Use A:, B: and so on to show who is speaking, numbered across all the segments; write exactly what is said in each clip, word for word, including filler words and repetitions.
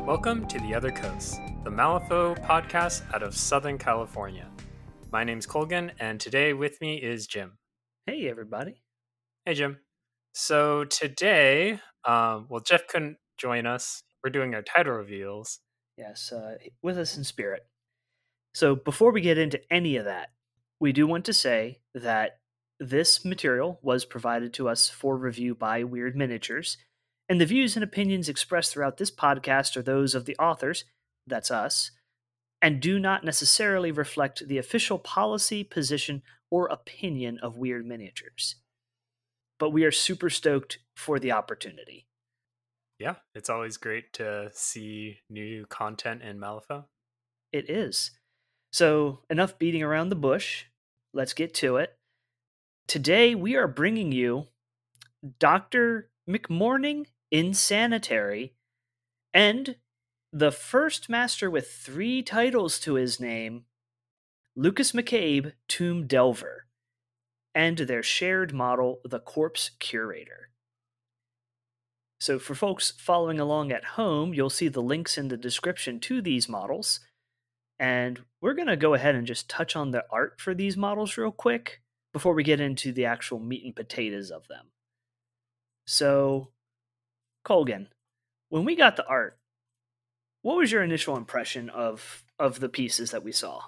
A: Welcome to The Other Coast, the Malifaux podcast out of Southern California. My name's Colgan, and today with me is Jim.
B: Hey, everybody.
A: Hey, Jim. So today, um, well, Jeff couldn't join us. We're doing our title reveals.
B: Yes, uh, with us in spirit. So before we get into any of that, we do want to say that this material was provided to us for review by Weird Miniatures, and the views and opinions expressed throughout this podcast are those of the authors, that's us, and do not necessarily reflect the official policy, position, or opinion of Weird Miniatures. But we are super stoked for the opportunity.
A: Yeah, it's always great to see new content in Malifaux.
B: It is. So, enough beating around the bush. Let's get to it. Today, we are bringing you Doctor McMorning Insanitary and the first master with three titles to his name, Lucas McCabe, Tomb Delver, and their shared model, the Corpse Curator. So, for folks following along at home, you'll see the links in the description to these models. And we're going to go ahead and just touch on the art for these models real quick before we get into the actual meat and potatoes of them. So, Colgan, when we got the art, what was your initial impression of of the pieces that we saw?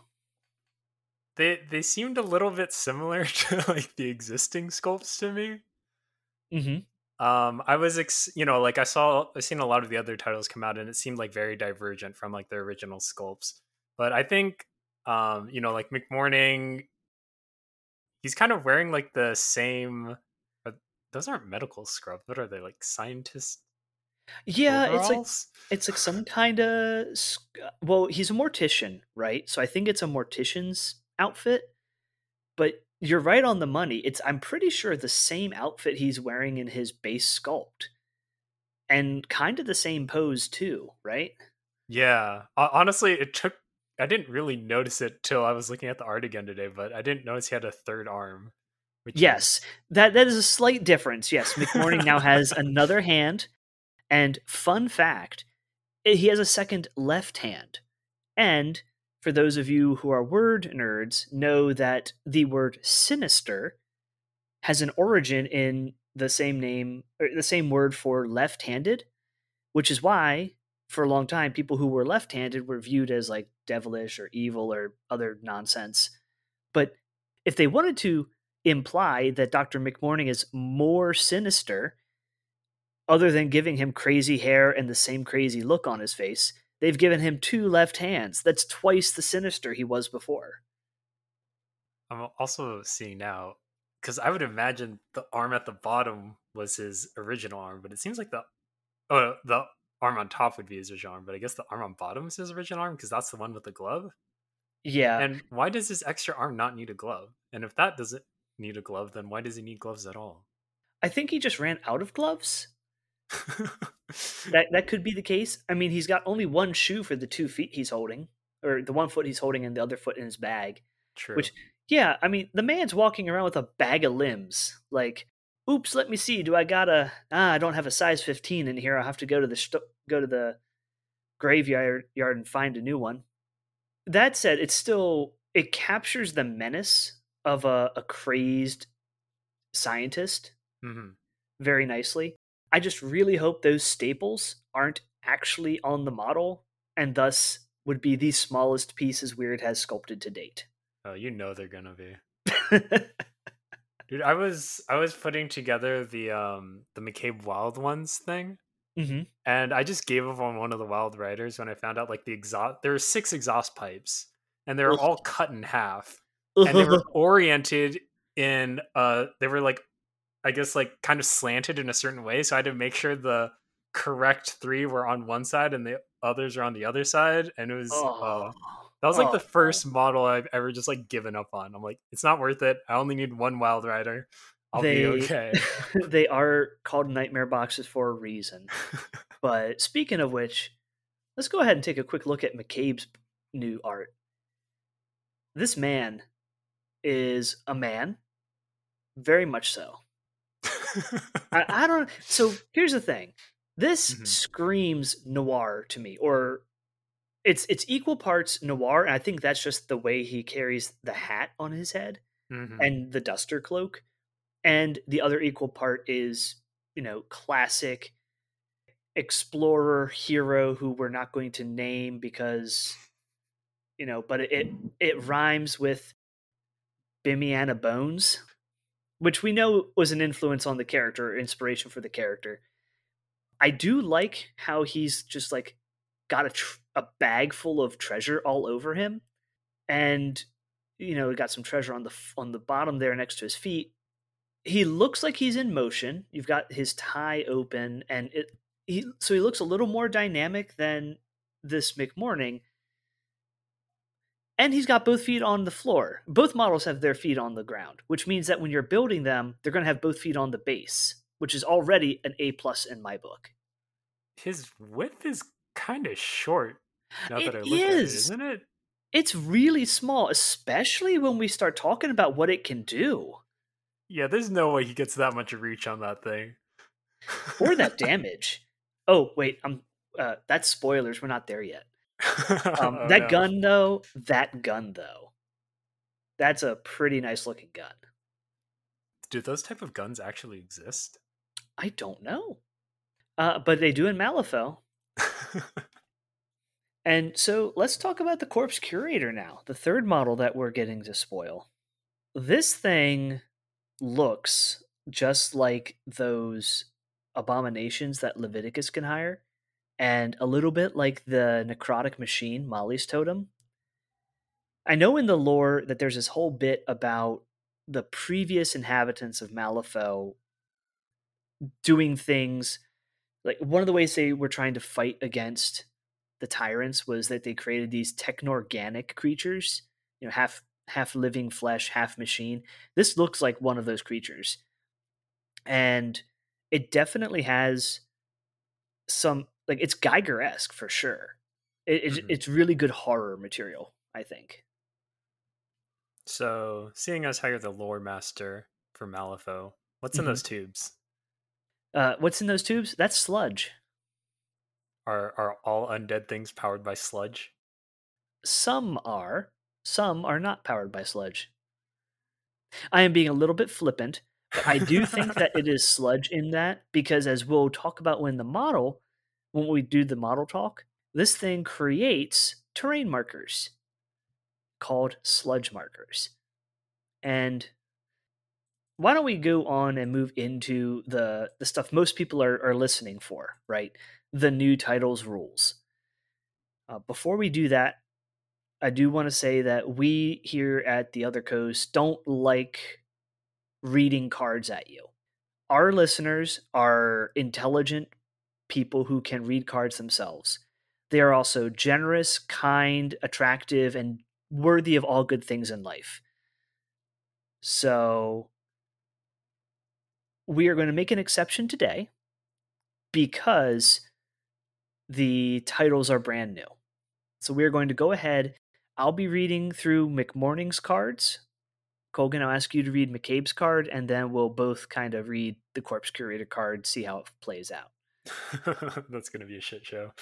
A: They they seemed a little bit similar to like the existing sculpts to me.
B: Mm-hmm.
A: Um, I was, ex- you know, like I saw, I've seen a lot of the other titles come out, and it seemed like very divergent from like their original sculpts. But I think, um, you know, like McMorning, he's kind of wearing like the same. uh, Those aren't medical scrubs. What are they, like scientist
B: Yeah, it's like
A: overalls?
B: it's like some kind of well, he's a mortician, right? So I think it's a mortician's outfit. But you're right on the money. It's I'm pretty sure the same outfit he's wearing in his base sculpt. And kind of the same pose too, right?
A: Yeah. Ho- Honestly, it took. I didn't really notice it till I was looking at the art again today, but I didn't notice he had a third arm, which
B: Yes.
A: is
B: That that is a slight difference. Yes, McMorning now has another hand. And fun fact, eh, he has a second left hand. And for those of you who are word nerds, know that the word sinister has an origin in the same name, or the same word for left-handed, which is why for a long time people who were left-handed were viewed as like devilish or evil or other nonsense. But if they wanted to imply that Doctor McMorning is more sinister, other than giving him crazy hair and the same crazy look on his face, they've given him two left hands. That's twice the sinister he was before.
A: I'm also seeing now, because I would imagine the arm at the bottom was his original arm, but it seems like the oh the arm on top would be his original arm, but I guess the arm on bottom is his original arm because that's the one with the glove.
B: Yeah.
A: And why does this extra arm not need a glove? And if that doesn't need a glove, then why does he need gloves at all?
B: I think he just ran out of gloves. That that could be the case. I mean, he's got only one shoe for the two feet he's holding, or the one foot he's holding and the other foot in his bag.
A: True.
B: Which, yeah, I mean, the man's walking around with a bag of limbs. Like, oops, let me see. Do I got a? Ah, I don't have a size fifteen in here. I'll have to go to the st- go to the graveyard yard and find a new one. That said, it's still it captures the menace of a, a crazed scientist
A: Mm-hmm.
B: very nicely. I just really hope those staples aren't actually on the model and thus would be the smallest pieces Weird has sculpted to date.
A: Oh, you know they're gonna be. Dude, I was I was putting together the um the McCabe Wild Ones thing,
B: mm-hmm.
A: and I just gave up on one of the Wild Riders when I found out like the exhaust. There were six exhaust pipes, and they were all cut in half, and they were oriented in uh they were like, I guess, like kind of slanted in a certain way, so I had to make sure the correct three were on one side and the others are on the other side, and it was
B: oh,
A: uh that was like
B: oh.
A: the first model I've ever just like given up on. I'm like, it's not worth it. I only need one Wild Rider. I'll
B: they,
A: be okay.
B: They are called nightmare boxes for a reason. But speaking of which, let's go ahead and take a quick look at McCabe's new art. This man is a man, very much so. I, I don't. So here's the thing: This
A: Mm-hmm.
B: screams noir to me, or it's it's equal parts noir, and I think that's just the way he carries the hat on his head
A: Mm-hmm.
B: and the duster cloak. And the other equal part is, you know, classic explorer hero who we're not going to name because, you know, but it it, it rhymes with Bimiana Bones, which we know was an influence on the character, inspiration for the character. I do like how he's just like got a tr- a bag full of treasure all over him, and you know, got some treasure on the on the bottom there next to his feet. He looks like he's in motion. You've got his tie open, and it he so he looks a little more dynamic than this McMorning. And he's got both feet on the floor. Both models have their feet on the ground, which means that when you're building them, they're going to have both feet on the base, which is already an A plus in my book.
A: His width is kind of short now
B: It
A: that I look at it,
B: is.
A: isn't it?
B: It's really small, especially when we start talking about what it can do.
A: Yeah, there's no way he gets that much reach on that thing.
B: Or that damage. Oh, wait, I'm uh, that's spoilers. We're not there yet. Um,
A: Oh,
B: that
A: no.
B: gun though, that gun though. That's a pretty nice looking gun.
A: Do those type of guns actually exist?
B: I don't know. Uh, but they do in Malifaux. And so let's talk about the Corpse Curator now, the third model that we're getting to spoil. This thing looks just like those abominations that Leviticus can hire, and a little bit like the necrotic machine, Molly's totem. I know in the lore that there's this whole bit about the previous inhabitants of Malifaux doing things like one of the ways they were trying to fight against the tyrants was that they created these technorganic creatures, you know, half half living flesh, half machine. This looks like one of those creatures. And it definitely has some like it's Geiger-esque for sure. It, it,
A: Mhm.
B: It's really good horror material, I think.
A: So, seeing as how you're the lore master for Malifaux, what's in
B: Mhm.
A: those tubes?
B: Uh, what's in those tubes? That's sludge.
A: Are are all undead things powered by sludge?
B: Some are, some are not powered by sludge. I am being a little bit flippant, but I do think that it is sludge in that because, as we'll talk about when the model, when we do the model talk, this thing creates terrain markers called sludge markers. And why don't we go on and move into the the stuff most people are, are listening for, right? The new titles rules. Uh, before we do that, I do want to say that we here at the Other Coast don't like reading cards at you. Our listeners are intelligent people who can read cards themselves. They are also generous, kind, attractive, and worthy of all good things in life. So we are going to make an exception today because the titles are brand new. So we are going to go ahead. I'll be reading through McMorning's cards. Colgan, I'll ask you to read McCabe's card, and then we'll both kind of read the Corpse Curator card, see how it plays out.
A: That's going to be a shit show.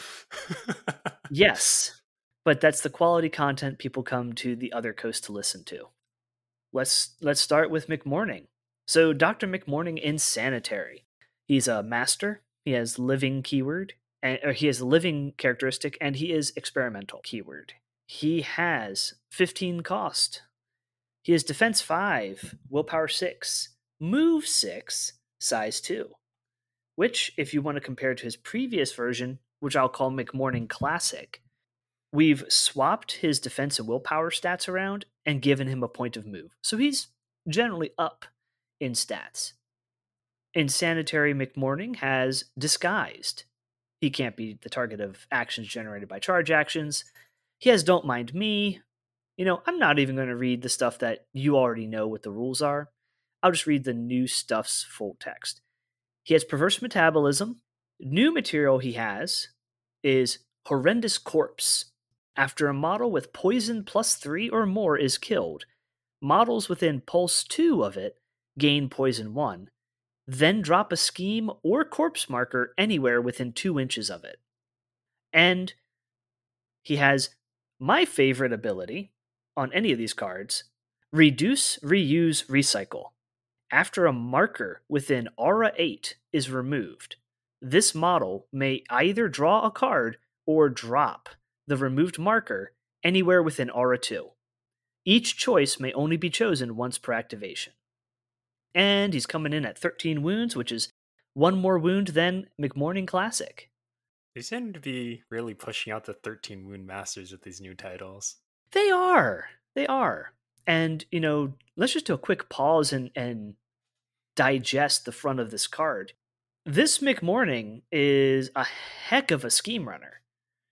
B: Yes, but that's the quality content people come to the Other Coast to listen to. Let's let's start with McMorning. So Doctor McMorning in Sanitary. He's a master. He has living keyword, and or he has a living characteristic, and he is experimental keyword. He has fifteen cost. He has defense five, willpower six, move six, size two. Which, if you want to compare to his previous version, which I'll call McMorning Classic, we've swapped his defense and willpower stats around and given him a point of move. So he's generally up in stats. In Sanitary, McMorning has Disguised. He can't be the target of actions generated by charge actions. He has Don't Mind Me. You know, I'm not even going to read the stuff that you already know what the rules are. I'll just read the new stuff's full text. He has Perverse Metabolism. New material he has is Horrendous Corpse. After a model with poison plus three or more is killed, models within pulse two of it gain poison one. then drop a scheme or corpse marker anywhere within two inches of it. And he has my favorite ability on any of these cards, Reduce, Reuse, Recycle. After a marker within Aura eight is removed, this model may either draw a card or drop the removed marker anywhere within Aura two. Each choice may only be chosen once per activation. And he's coming in at thirteen wounds, which is one more wound than McMorning Classic.
A: They seem to be really pushing out the thirteen wound masters with these new titles.
B: They are. They are. And, you know, let's just do a quick pause and, and digest the front of this card. This McMorning is a heck of a scheme runner.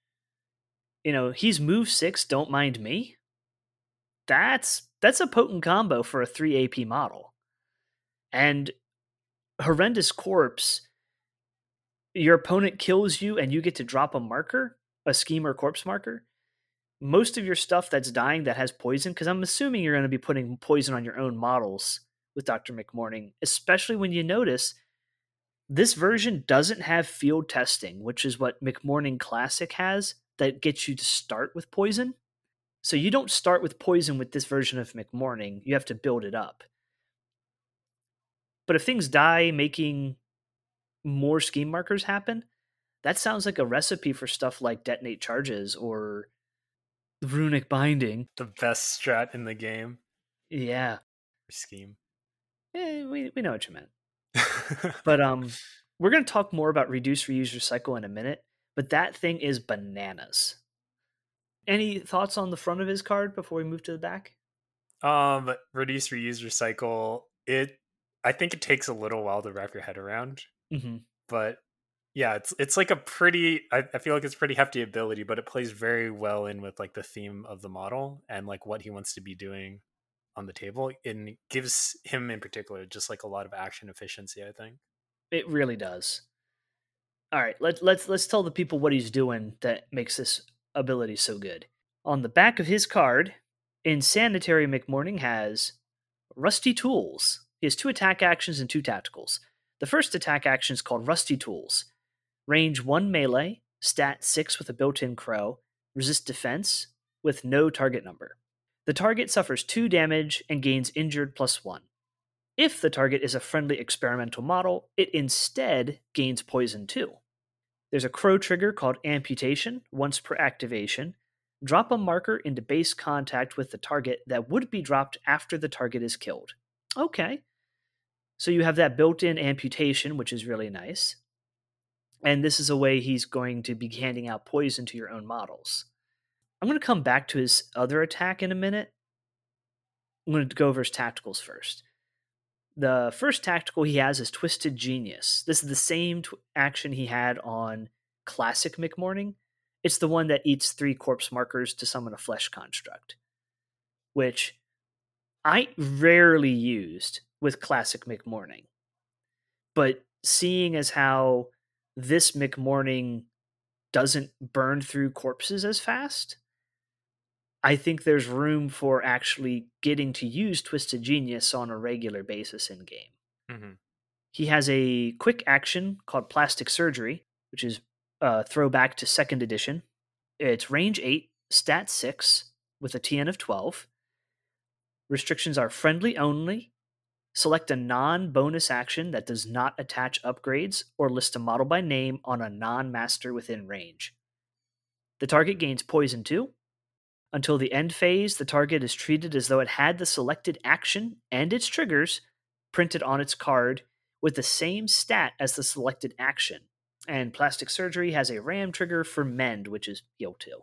B: You know, he's move six, don't mind me. That's that's a potent combo for a three A P model. And Horrendous Corpse, your opponent kills you and you get to drop a marker, a scheme or corpse marker. Most of your stuff that's dying that has poison, because I'm assuming you're going to be putting poison on your own models with Doctor McMorning, especially when you notice this version doesn't have field testing, which is what McMorning Classic has, that gets you to start with poison. So you don't start with poison with this version of McMorning. You have to build it up. But if things die making more scheme markers happen, that sounds like a recipe for stuff like Detonate Charges or Runic Binding.
A: The best strat in the game.
B: Yeah.
A: Scheme.
B: Eh, we, we know what you meant. But um, we're going to talk more about Reduce, Reuse, Recycle in a minute, but that thing is bananas. Any thoughts on the front of his card before we move to the back?
A: Um, Reduce, Reuse, Recycle. It, I think it takes a little while to wrap your head around,
B: mm-hmm.
A: but yeah, it's it's like a pretty. I, I feel like it's pretty hefty ability, but it plays very well in with like the theme of the model and like what he wants to be doing on the table, and gives him in particular just like a lot of action efficiency. I think
B: it really does. All right, let's let's let's tell the people what he's doing that makes this ability so good. On the back of his card, Insanitary McMorning has Rusty Tools. He has two attack actions and two tacticals. The first attack action is called Rusty Tools. Range one melee, stat six with a built-in crow, resist defense with no target number. The target suffers two damage and gains injured plus one. If the target is a friendly experimental model, it instead gains poison two. There's a crow trigger called Amputation, once per activation. Drop a marker into base contact with the target that would be dropped after the target is killed. Okay. So you have that built-in amputation, which is really nice. And this is a way he's going to be handing out poison to your own models. I'm going to come back to his other attack in a minute. I'm going to go over his tacticals first. The first tactical he has is Twisted Genius. This is the same t- action he had on Classic McMorning. It's the one that eats three corpse markers to summon a flesh construct, which I rarely used with Classic McMorning. But seeing as how this McMorning doesn't burn through corpses as fast, I think there's room for actually getting to use Twisted Genius on a regular basis in game.
A: mm-hmm.
B: He has a quick action called Plastic Surgery, which is a throwback to second edition. It's range eight, stat six, with a T N of twelve. Restrictions are friendly only. Select a non-bonus action that does not attach upgrades or list a model by name on a non-master within range. The target gains Poison two. Until the end phase, the target is treated as though it had the selected action and its triggers printed on its card with the same stat as the selected action. And Plastic Surgery has a ram trigger for Mend, which is heal two.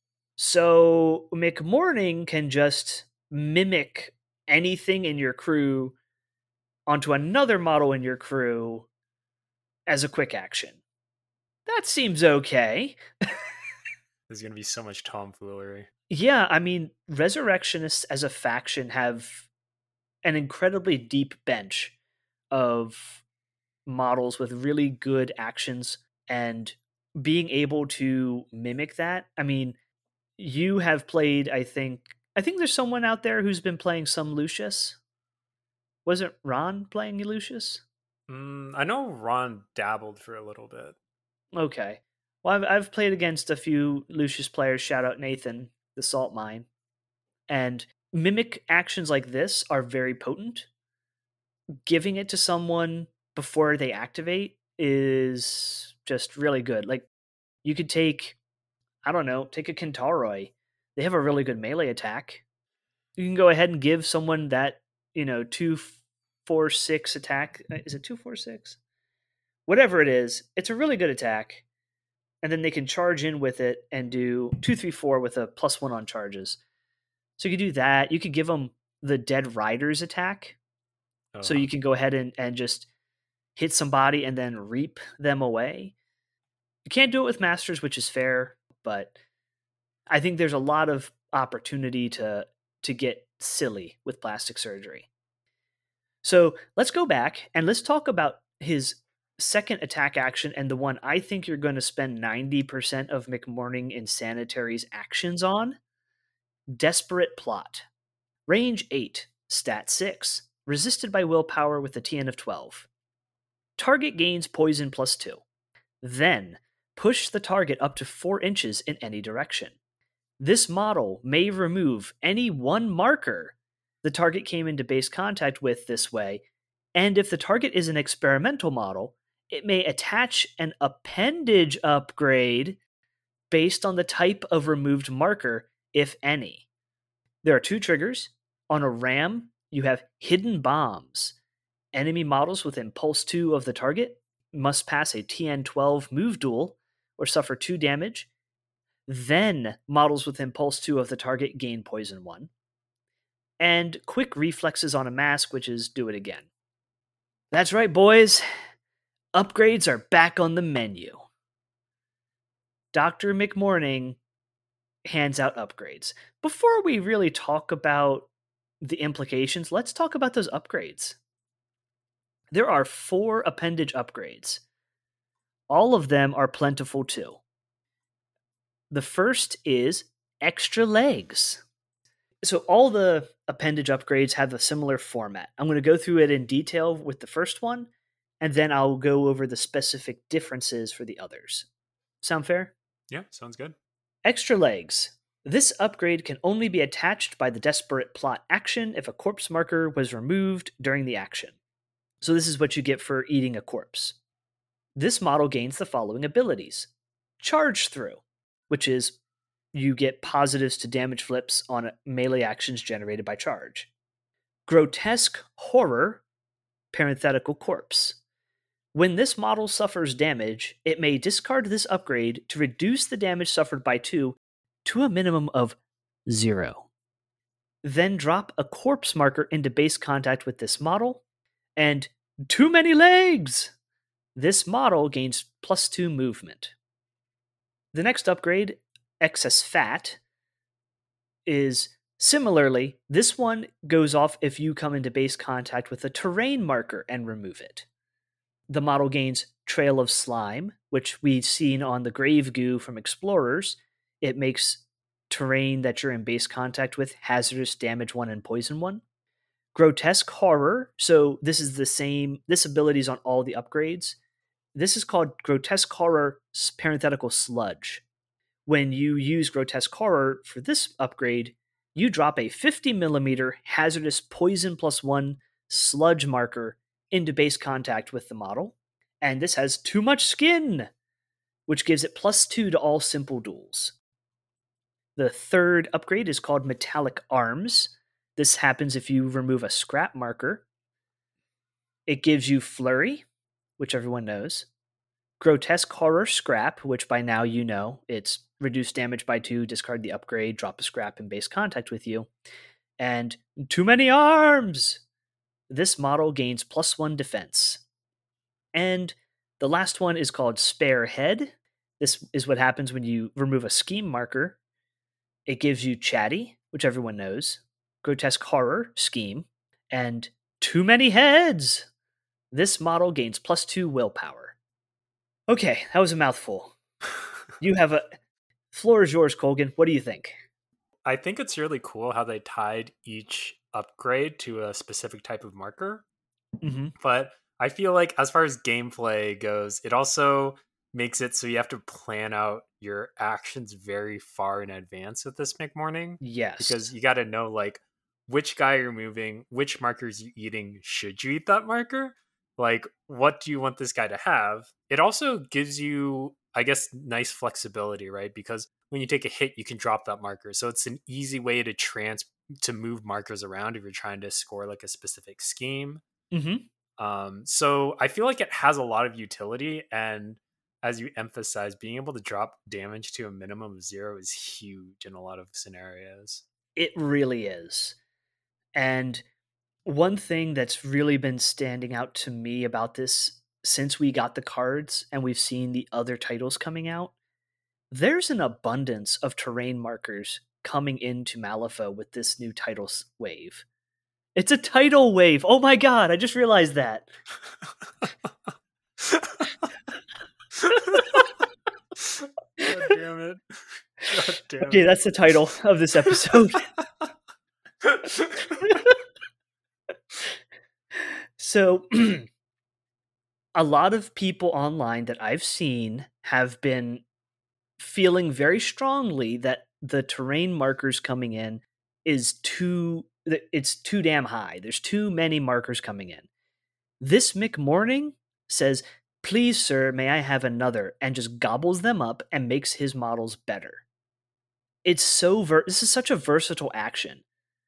B: So McMorning can just mimic anything in your crew onto another model in your crew as a quick action. That seems okay.
A: There's going to be so much tomfoolery.
B: Yeah, I mean, Resurrectionists as a faction have an incredibly deep bench of models with really good actions, and being able to mimic that. I mean, you have played, I think, I think there's someone out there who's been playing some Lucius. Wasn't Ron playing Lucius?
A: Mm, I know Ron dabbled for a little bit.
B: Okay. Well, I've, I've played against a few Lucius players. Shout out Nathan, the Salt Mine. And mimic actions like this are very potent. Giving it to someone before they activate is just really good. Like, you could take, I don't know, take a Kentaroi. They have a really good melee attack. You can go ahead and give someone that, you know, two, four, six attack. Is it two, four, six? Whatever it is, it's a really good attack. And then they can charge in with it and do two, three, four with a plus one on charges. So you could do that. You could give them the Dead Riders attack. Oh. So you can go ahead and, and just hit somebody and then reap them away. You can't do it with Masters, which is fair, but I think there's a lot of opportunity to to get silly with plastic surgery. So let's go back and let's talk about his second attack action and the one I think you're going to spend ninety percent of McMorning Insanitary's actions on. Desperate Plot. Range eight, stat six. Resisted by willpower with a T N of twelve. Target gains poison plus two. Then, push the target up to four inches in any direction. This model may remove any one marker the target came into base contact with this way, and if the target is an experimental model, it may attach an appendage upgrade based on the type of removed marker, if any. There are two triggers. On a ram, you have Hidden Bombs. Enemy models with Impulse two of the target must pass a T N twelve move duel or suffer two damage. Then models with Impulse two of the target gain Poison one. And Quick Reflexes on a mask, which is do it again. That's right, boys. Upgrades are back on the menu. Doctor McMorning hands out upgrades. Before we really talk about the implications, let's talk about those upgrades. There are four appendage upgrades. All of them are plentiful too. The first is extra legs. So all the appendage upgrades have a similar format. I'm going to go through it in detail with the first one, and then I'll go over the specific differences for the others. Sound fair?
A: Yeah, sounds good.
B: Extra legs. This upgrade can only be attached by the Desperate Plot action if a corpse marker was removed during the action. So this is what you get for eating a corpse. This model gains the following abilities. Charge Through, which is you get positives to damage flips on melee actions generated by charge. Grotesque Horror, parenthetical corpse. When this model suffers damage, it may discard this upgrade to reduce the damage suffered by two to a minimum of zero. Then drop a corpse marker into base contact with this model, and Too Many Legs! This model gains plus two movement. The next upgrade, Excess Fat, is similarly, this one goes off if you come into base contact with a terrain marker and remove it. The model gains Trail of Slime, which we've seen on the Grave Goo from Explorers. It makes terrain that you're in base contact with hazardous, damage one, and poison one. Grotesque Horror, so this is the same, this ability is on all the upgrades. This is called Grotesque Horror parenthetical Sludge. When you use Grotesque Horror for this upgrade, you drop a fifty millimeter hazardous poison plus one sludge marker into base contact with the model, and this has Too Much Skin, which gives it plus two to all simple duels. The third upgrade is called Metallic Arms. This happens if you remove a scrap marker. It gives you Flurry, which everyone knows. Grotesque Horror Scrap, which by now you know. It's reduce damage by two, discard the upgrade, drop a scrap in base contact with you. And Too Many Arms! This model gains plus one defense. And the last one is called Spare Head. This is what happens when you remove a scheme marker. It gives you Chatty, which everyone knows. Grotesque Horror, Scheme, and Too Many Heads. This model gains plus two willpower. Okay, that was a mouthful. You have a... Floor is yours, Colgan. What do you think?
A: I think it's really cool how they tied each upgrade to a specific type of marker.
B: Mm-hmm.
A: But I feel like as far as gameplay goes, it also makes it so you have to plan out your actions very far in advance with this McMorning. Because
B: Yes.
A: you got to know like which guy you're moving, which markers you eating. Should you eat that marker? Like, what do you want this guy to have? It also gives you, I guess, nice flexibility, right? Because when you take a hit, you can drop that marker. So it's an easy way to trans to move markers around if you're trying to score like a specific scheme.
B: Mm-hmm.
A: Um, so I feel like it has a lot of utility, and as you emphasize, being able to drop damage to a minimum of zero is huge in a lot of scenarios.
B: It really is. And one thing that's really been standing out to me about this since we got the cards and we've seen the other titles coming out, there's an abundance of terrain markers coming into Malifaux with this new titles wave. It's a title wave. Oh my god, I just realized that.
A: God damn it. God damn
B: okay,
A: it.
B: that's the title of this episode. So, a lot of people online that I've seen have been feeling very strongly that the terrain markers coming in is too it's too damn high. There's too many markers coming in. This McMorning says, "Please, sir, may I have another?" and just gobbles them up and makes his models better. It's so ver- this is such a versatile action.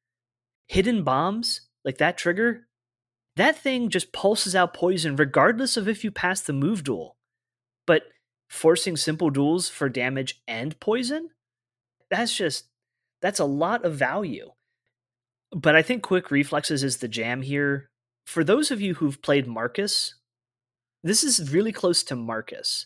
B: Hidden bombs, like that trigger, that thing just pulses out poison regardless of if you pass the move duel. But forcing simple duels for damage and poison, that's just that's a lot of value. But I think quick reflexes is the jam here. For those of you who've played Marcus, this is really close to Marcus,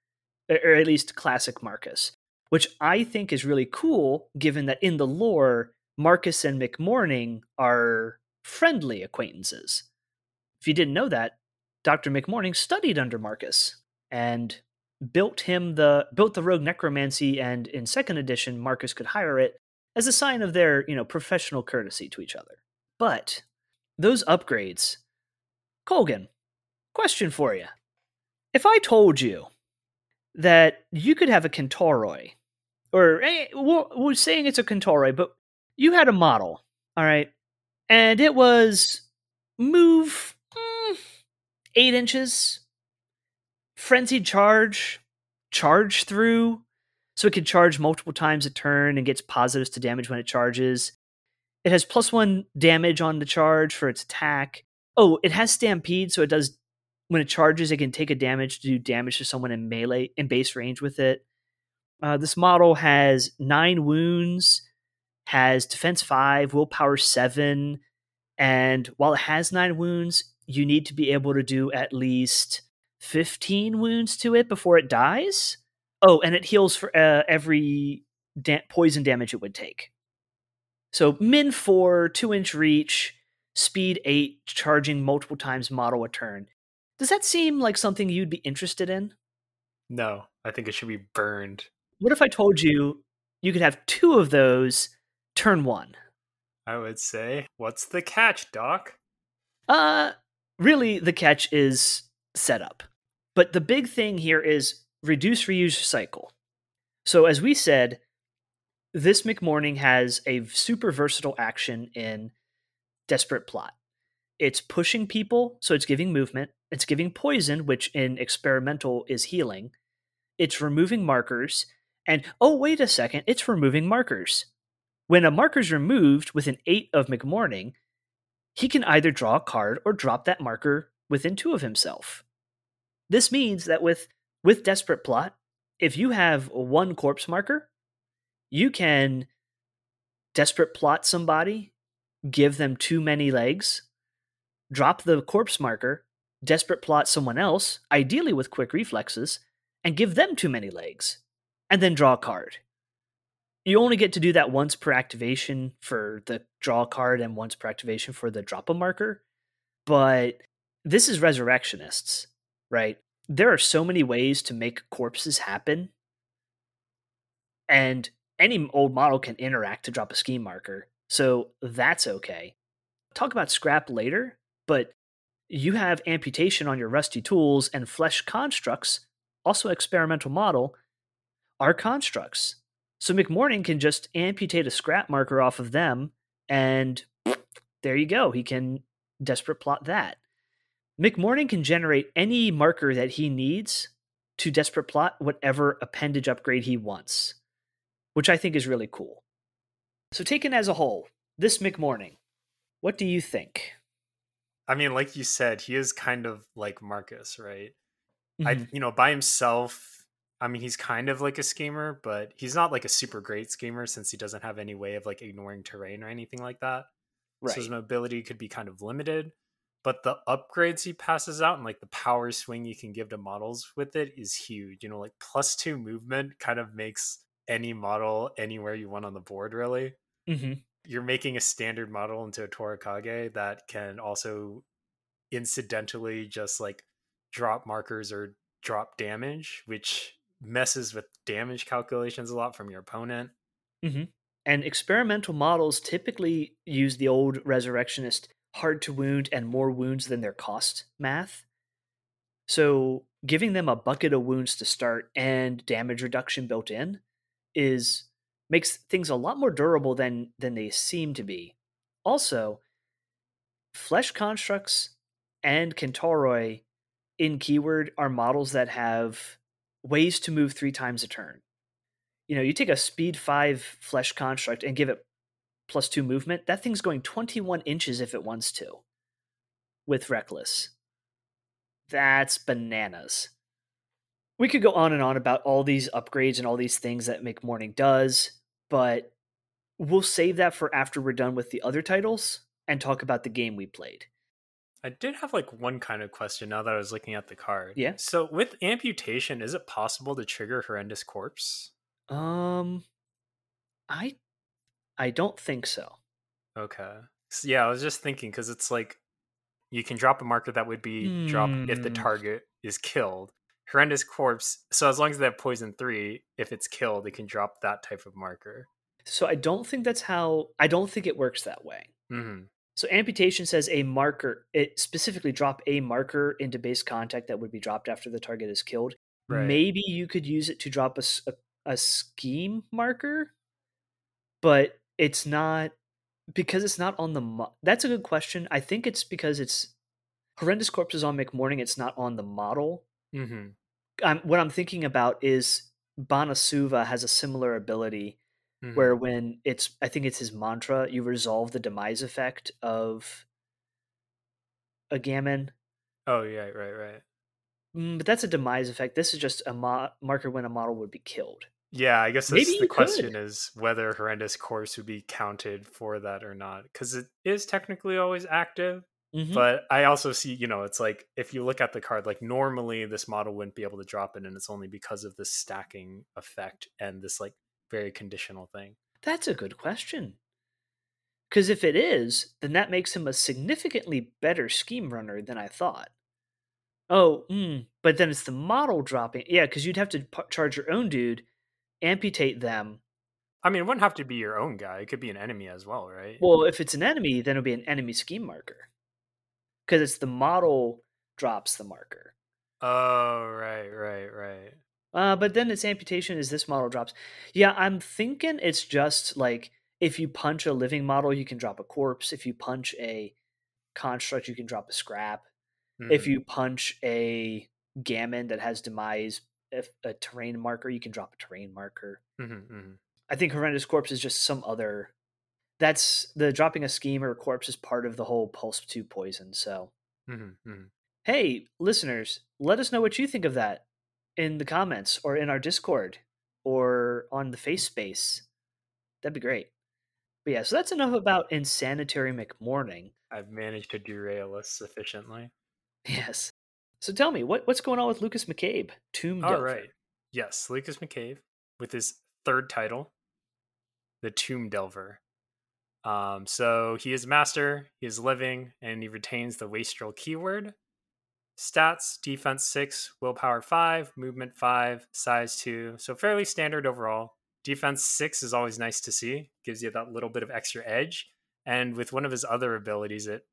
B: or at least classic Marcus, which I think is really cool given that in the lore, Marcus and McMorning are friendly acquaintances. If you didn't know that, Doctor McMorning studied under Marcus and built him the built the rogue necromancy, and in second edition, Marcus could hire it as a sign of their, you know, professional courtesy to each other. But those upgrades, Colgan, question for you. If I told you that you could have a Kentoroi, or eh, we're, we're saying it's a Kentoroi, but you had a model, all right, and it was move mm, eight inches, frenzied charge, charge through, so it can charge multiple times a turn and gets positives to damage when it charges. It has plus one damage on the charge for its attack. Oh, it has Stampede, so it does when it charges, it can take a damage to do damage to someone in melee in base range with it. Uh, this model has nine wounds, has defense five, willpower seven, and while it has nine wounds, you need to be able to do at least fifteen wounds to it before it dies. Oh, and it heals for uh, every da- poison damage it would take. So min four, two inch reach, speed eight, charging multiple times model a turn. Does that seem like something you'd be interested in?
A: No, I think it should be burned.
B: What if I told you you could have two of those turn one?
A: I would say, what's the catch, Doc?
B: Uh, really, the catch is setup. But the big thing here is reduce, reuse, cycle. So as we said, this McMorning has a super versatile action in Desperate Plot. It's pushing people, so it's giving movement. It's giving poison, which in experimental is healing. It's removing markers. And, oh, wait a second, it's removing markers. When a marker's removed with an eight of McMorning, he can either draw a card or drop that marker within two of himself. This means that with, with Desperate Plot, if you have one corpse marker, you can Desperate Plot somebody, give them too many legs, drop the corpse marker, Desperate Plot someone else, ideally with quick reflexes, and give them too many legs, and then draw a card. You only get to do that once per activation for the draw card and once per activation for the drop a marker. But this is Resurrectionists, right? There are so many ways to make corpses happen. And any old model can interact to drop a scheme marker. So that's okay. Talk about scrap later, but you have amputation on your rusty tools, and flesh constructs, also experimental model, are constructs. So McMorning can just amputate a scrap marker off of them, and there you go. He can desperate plot that. McMorning can generate any marker that he needs to desperate plot whatever appendage upgrade he wants, which I think is really cool. So taken as a whole, this McMorning, what do you think?
A: I mean, like you said, he is kind of like Marcus, right?
B: Mm-hmm.
A: I, you know, by himself, I mean, he's kind of like a schemer, but he's not like a super great schemer since he doesn't have any way of like ignoring terrain or anything like that. Right. So his mobility could be kind of limited. But the upgrades he passes out and like the power swing you can give to models with it is huge. You know, like plus two movement kind of makes any model anywhere you want on the board, really.
B: Mm-hmm.
A: You're making a standard model into a Torakage that can also incidentally just like drop markers or drop damage, which messes with damage calculations a lot from your opponent.
B: Mm-hmm. And experimental models typically use the old Resurrectionist hard to wound and more wounds than their cost math. So giving them a bucket of wounds to start and damage reduction built in is makes things a lot more durable than than they seem to be. Also, flesh constructs and Kentoroi in keyword are models that have ways to move three times a turn. You know, you take a speed five flesh construct and give it plus two movement, that thing's going twenty-one inches if it wants to with Reckless. That's bananas. We could go on and on about all these upgrades and all these things that McMorning does, but we'll save that for after we're done with the other titles and talk about the game we played.
A: I did have like one kind of question now that I was looking at the card.
B: Yeah.
A: So with amputation, is it possible to trigger Horrendous Corpse?
B: Um, I I don't think so.
A: Okay. So, yeah, I was just thinking because it's like you can drop a marker that would be mm. dropped if the target is killed. Horrendous Corpse. So as long as they have poison three, if it's killed, it can drop that type of marker.
B: So I don't think that's how. I don't think it works that way.
A: Mm-hmm.
B: So amputation says a marker. It specifically drop a marker into base contact that would be dropped after the target is killed. Right. Maybe you could use it to drop a, a, a scheme marker, but it's not because it's not on the. Mo- That's a good question. I think it's because it's Horrendous Corpse is on McMorning. It's not on the model.
A: Mm-hmm.
B: I'm, what I'm thinking about is Banasuva has a similar ability. Mm-hmm. Where when it's, I think it's his mantra, you resolve the demise effect of a gammon.
A: Oh, yeah, right, right.
B: Mm, but that's a demise effect. This is just a mo- marker when a model would be killed.
A: Yeah, I guess that's the question could. Is whether Horrendous Corpse would be counted for that or not. Because it is technically always active. Mm-hmm. But I also see, you know, it's like, if you look at the card, like normally this model wouldn't be able to drop it, and it's only because of this stacking effect and this like very conditional thing.
B: That's a good question. Because if it is, then that makes him a significantly better scheme runner than I thought. Oh, mm, but then it's the model dropping. Yeah, because you'd have to p- charge your own dude, amputate them.
A: I mean, it wouldn't have to be your own guy. It could be an enemy as well, right?
B: Well, if it's an enemy, then it'll be an enemy scheme marker. Because it's the model drops the marker.
A: Oh, right, right, right.
B: Uh, but then its amputation is this model drops. Yeah, I'm thinking it's just like if you punch a living model, you can drop a corpse. If you punch a construct, you can drop a scrap. Mm-hmm. If you punch a gammon that has demise, if a terrain marker, you can drop a terrain marker.
A: Mm-hmm, mm-hmm.
B: I think Horrendous Corpse is just some other. That's the dropping a scheme or a corpse is part of the whole Pulse two poison. So,
A: mm-hmm, mm-hmm.
B: Hey, listeners, let us know what you think of that in the comments or in our Discord or on the face space. That'd be great. But yeah, so that's enough about Insanitary McMorning.
A: I've managed to derail us sufficiently.
B: Yes. So tell me, what, what's going on with Lucas McCabe? Tomb Delver.
A: All right. Yes, Lucas McCabe with his third title, the Tomb Delver. Um, so he is master, he is living, and he retains the Wastrel keyword. Stats, defense six, willpower five, movement five, size two. So fairly standard overall. Defense six is always nice to see. Gives you that little bit of extra edge. And with one of his other abilities, it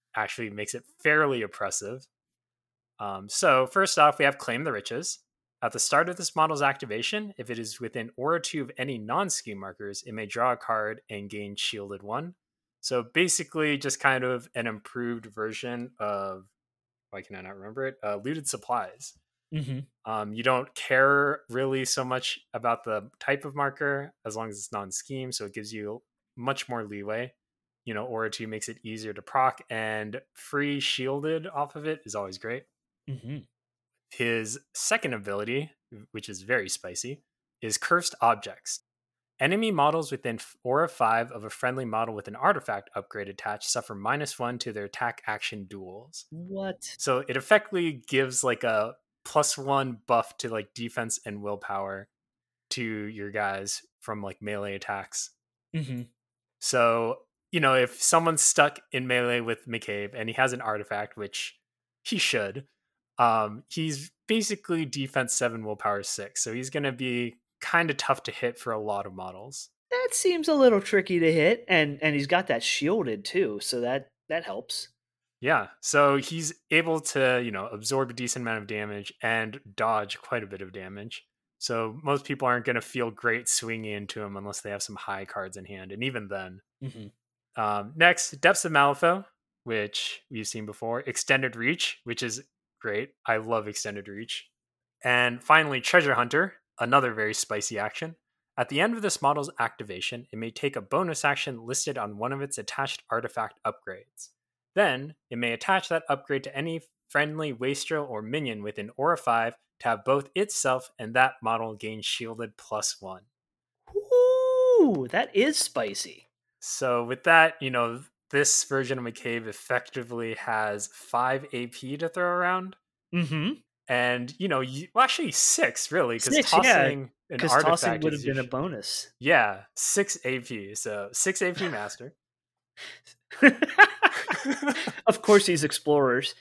A: actually makes it fairly oppressive. Um, so first off, we have Claim the Riches. At the start of this model's activation, if it is within Aura two of any non-scheme markers, it may draw a card and gain Shielded one. So basically just kind of an improved version of, why can I not remember it? Uh, Looted Supplies.
B: Mm-hmm.
A: Um, you don't care really so much about the type of marker as long as it's non-scheme, so it gives you much more leeway. You know, Aura two makes it easier to proc, and free Shielded off of it is always great.
B: Mm-hmm.
A: His second ability, which is very spicy, is Cursed Objects. Enemy models within Aura five of a friendly model with an artifact upgrade attached suffer minus one to their attack action duels.
B: What?
A: So it effectively gives like a plus one buff to like defense and willpower to your guys from like melee attacks.
B: Mm-hmm.
A: So, you know, if someone's stuck in melee with McCabe and he has an artifact, which he should, um, he's basically defense seven, willpower six. So he's going to be kind of tough to hit for a lot of models.
B: That seems a little tricky to hit, and and he's got that shielded too, so that that helps.
A: Yeah, so he's able to, you know, absorb a decent amount of damage and dodge quite a bit of damage. So most people aren't going to feel great swinging into him unless they have some high cards in hand, and even then.
B: Mm-hmm.
A: Um, next, Depths of Malifaux, which we've seen before. Extended Reach, which is great. I love Extended Reach. And finally, Treasure Hunter, another very spicy action. At the end of this model's activation, it may take a bonus action listed on one of its attached artifact upgrades. Then, it may attach that upgrade to any friendly wastrel or minion within Aura five to have both itself and that model gain shielded plus one.
B: Ooh, that is spicy.
A: So with that, you know, this version of McCabe effectively has five A P to throw around.
B: Mm-hmm.
A: And, you know, you, well, actually six, really, because
B: Six,
A: tossing
B: yeah,
A: an
B: 'cause
A: artifact
B: tossing would have
A: is
B: been a
A: usually-
B: bonus.
A: Yeah, six A P. So six A P master.
B: Of course, these explorers.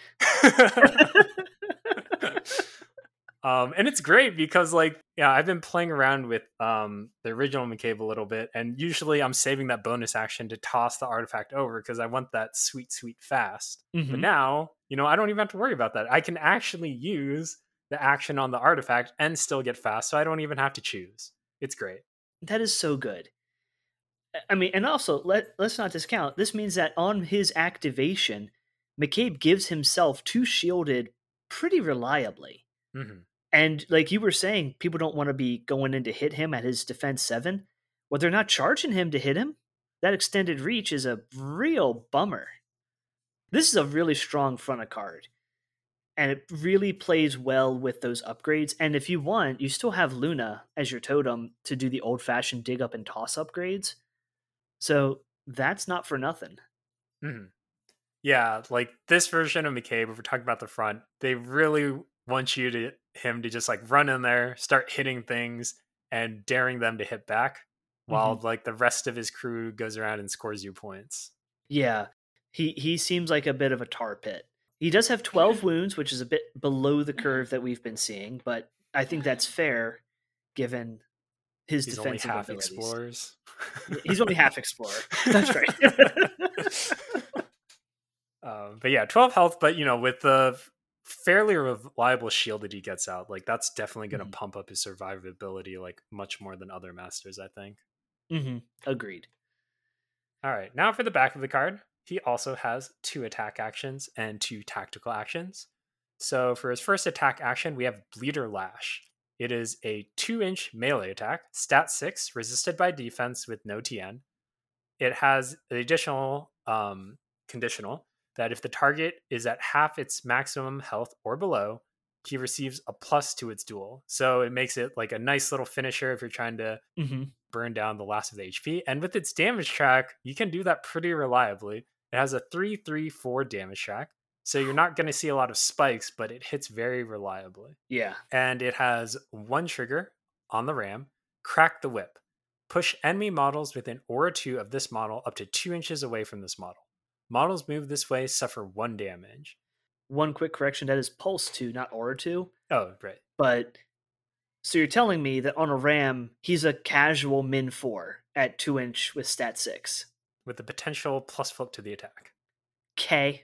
A: um, and it's great because, like, yeah, I've been playing around with um, the original McCabe a little bit, and usually I'm saving that bonus action to toss the artifact over because I want that sweet, sweet fast.
B: Mm-hmm.
A: But now, you know, I don't even have to worry about that. I can actually use the action on the artifact and still get fast, so I don't even have to choose. It's great.
B: That is so good. I mean, and also, let, let's not discount, this means that on his activation, McCabe gives himself two shielded pretty reliably.
A: Mm-hmm.
B: And like you were saying, people don't want to be going in to hit him at his defense seven. Well, they're not charging him to hit him. That extended reach is a real bummer. This is a really strong front of card. And it really plays well with those upgrades. And if you want, you still have Luna as your totem to do the old-fashioned dig up and toss upgrades. So that's not for nothing.
A: Mm-hmm. Yeah, like this version of McCabe, if we're talking about the front, they really want you to him to just like run in there, start hitting things, and daring them to hit back, while mm-hmm. like the rest of his crew goes around and scores you points.
B: Yeah, he he seems like a bit of a tar pit. He does have twelve wounds, which is a bit below the curve that we've been seeing, but I think that's fair given his
A: He's
B: defensive
A: only half
B: abilities.
A: explorers.
B: He's only half explorer. That's right.
A: um, but yeah, twelve health, but you know, with the fairly reliable shield that he gets out, like that's definitely going to mm-hmm. pump up his survivability like much more than other masters, I think.
B: Mm-hmm. Agreed.
A: All right, now for the back of the card. He also has two attack actions and two tactical actions. So for his first attack action, we have Bleeder Lash. It is a two-inch melee attack, stat six, resisted by defense with no T N. It has an additional um, conditional that if the target is at half its maximum health or below, he receives a plus to its duel. So it makes it like a nice little finisher if you're trying to mm-hmm. burn down the last of the H P. And with its damage track, you can do that pretty reliably. It has a three three four damage track. So you're not going to see a lot of spikes, but it hits very reliably.
B: Yeah.
A: And it has one trigger on the ram, Crack the Whip. Push enemy models within Aura two of this model up to two inches away from this model. Models moved this way suffer one damage.
B: One quick correction, that is Pulse two, not Aura two.
A: Oh, right.
B: But, so you're telling me that on a ram, he's a casual min four at two inch with stat six.
A: With the potential plus flip to the attack.
B: K.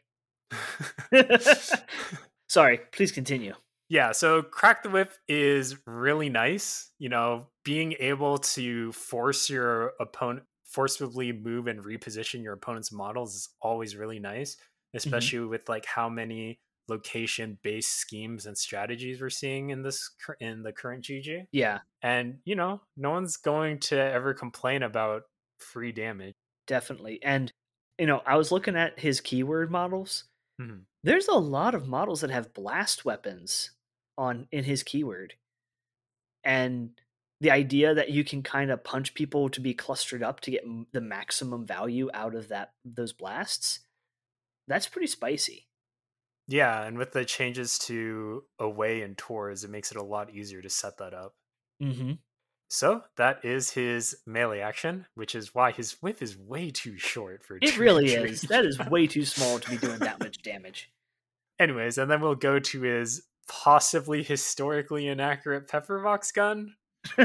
B: Sorry, please continue.
A: Yeah, so Crack the Whip is really nice. You know, being able to force your opponent, forcibly move and reposition your opponent's models is always really nice,
B: Mhm.
A: especially with like how many location-based schemes and strategies we're seeing in this cur- in the current G G.
B: Yeah,
A: And you know, no one's going to ever complain about free damage.
B: definitely. And you know, I was looking at his keyword models.
A: Mhm.
B: There's a lot of models that have blast weapons on in his keyword. And the idea that you can kind of punch people to be clustered up to get m- the maximum value out of that those blasts, that's pretty spicy.
A: Yeah, and with the changes to away and tours, it makes it a lot easier to set that up.
B: Mhm.
A: So that is his melee action, which is why his whip is way too short for
B: It
A: two
B: really
A: inch
B: is. That
A: range.
B: is way too small to be doing that much damage.
A: Anyways, and then we'll go to his possibly historically inaccurate Pepperbox gun.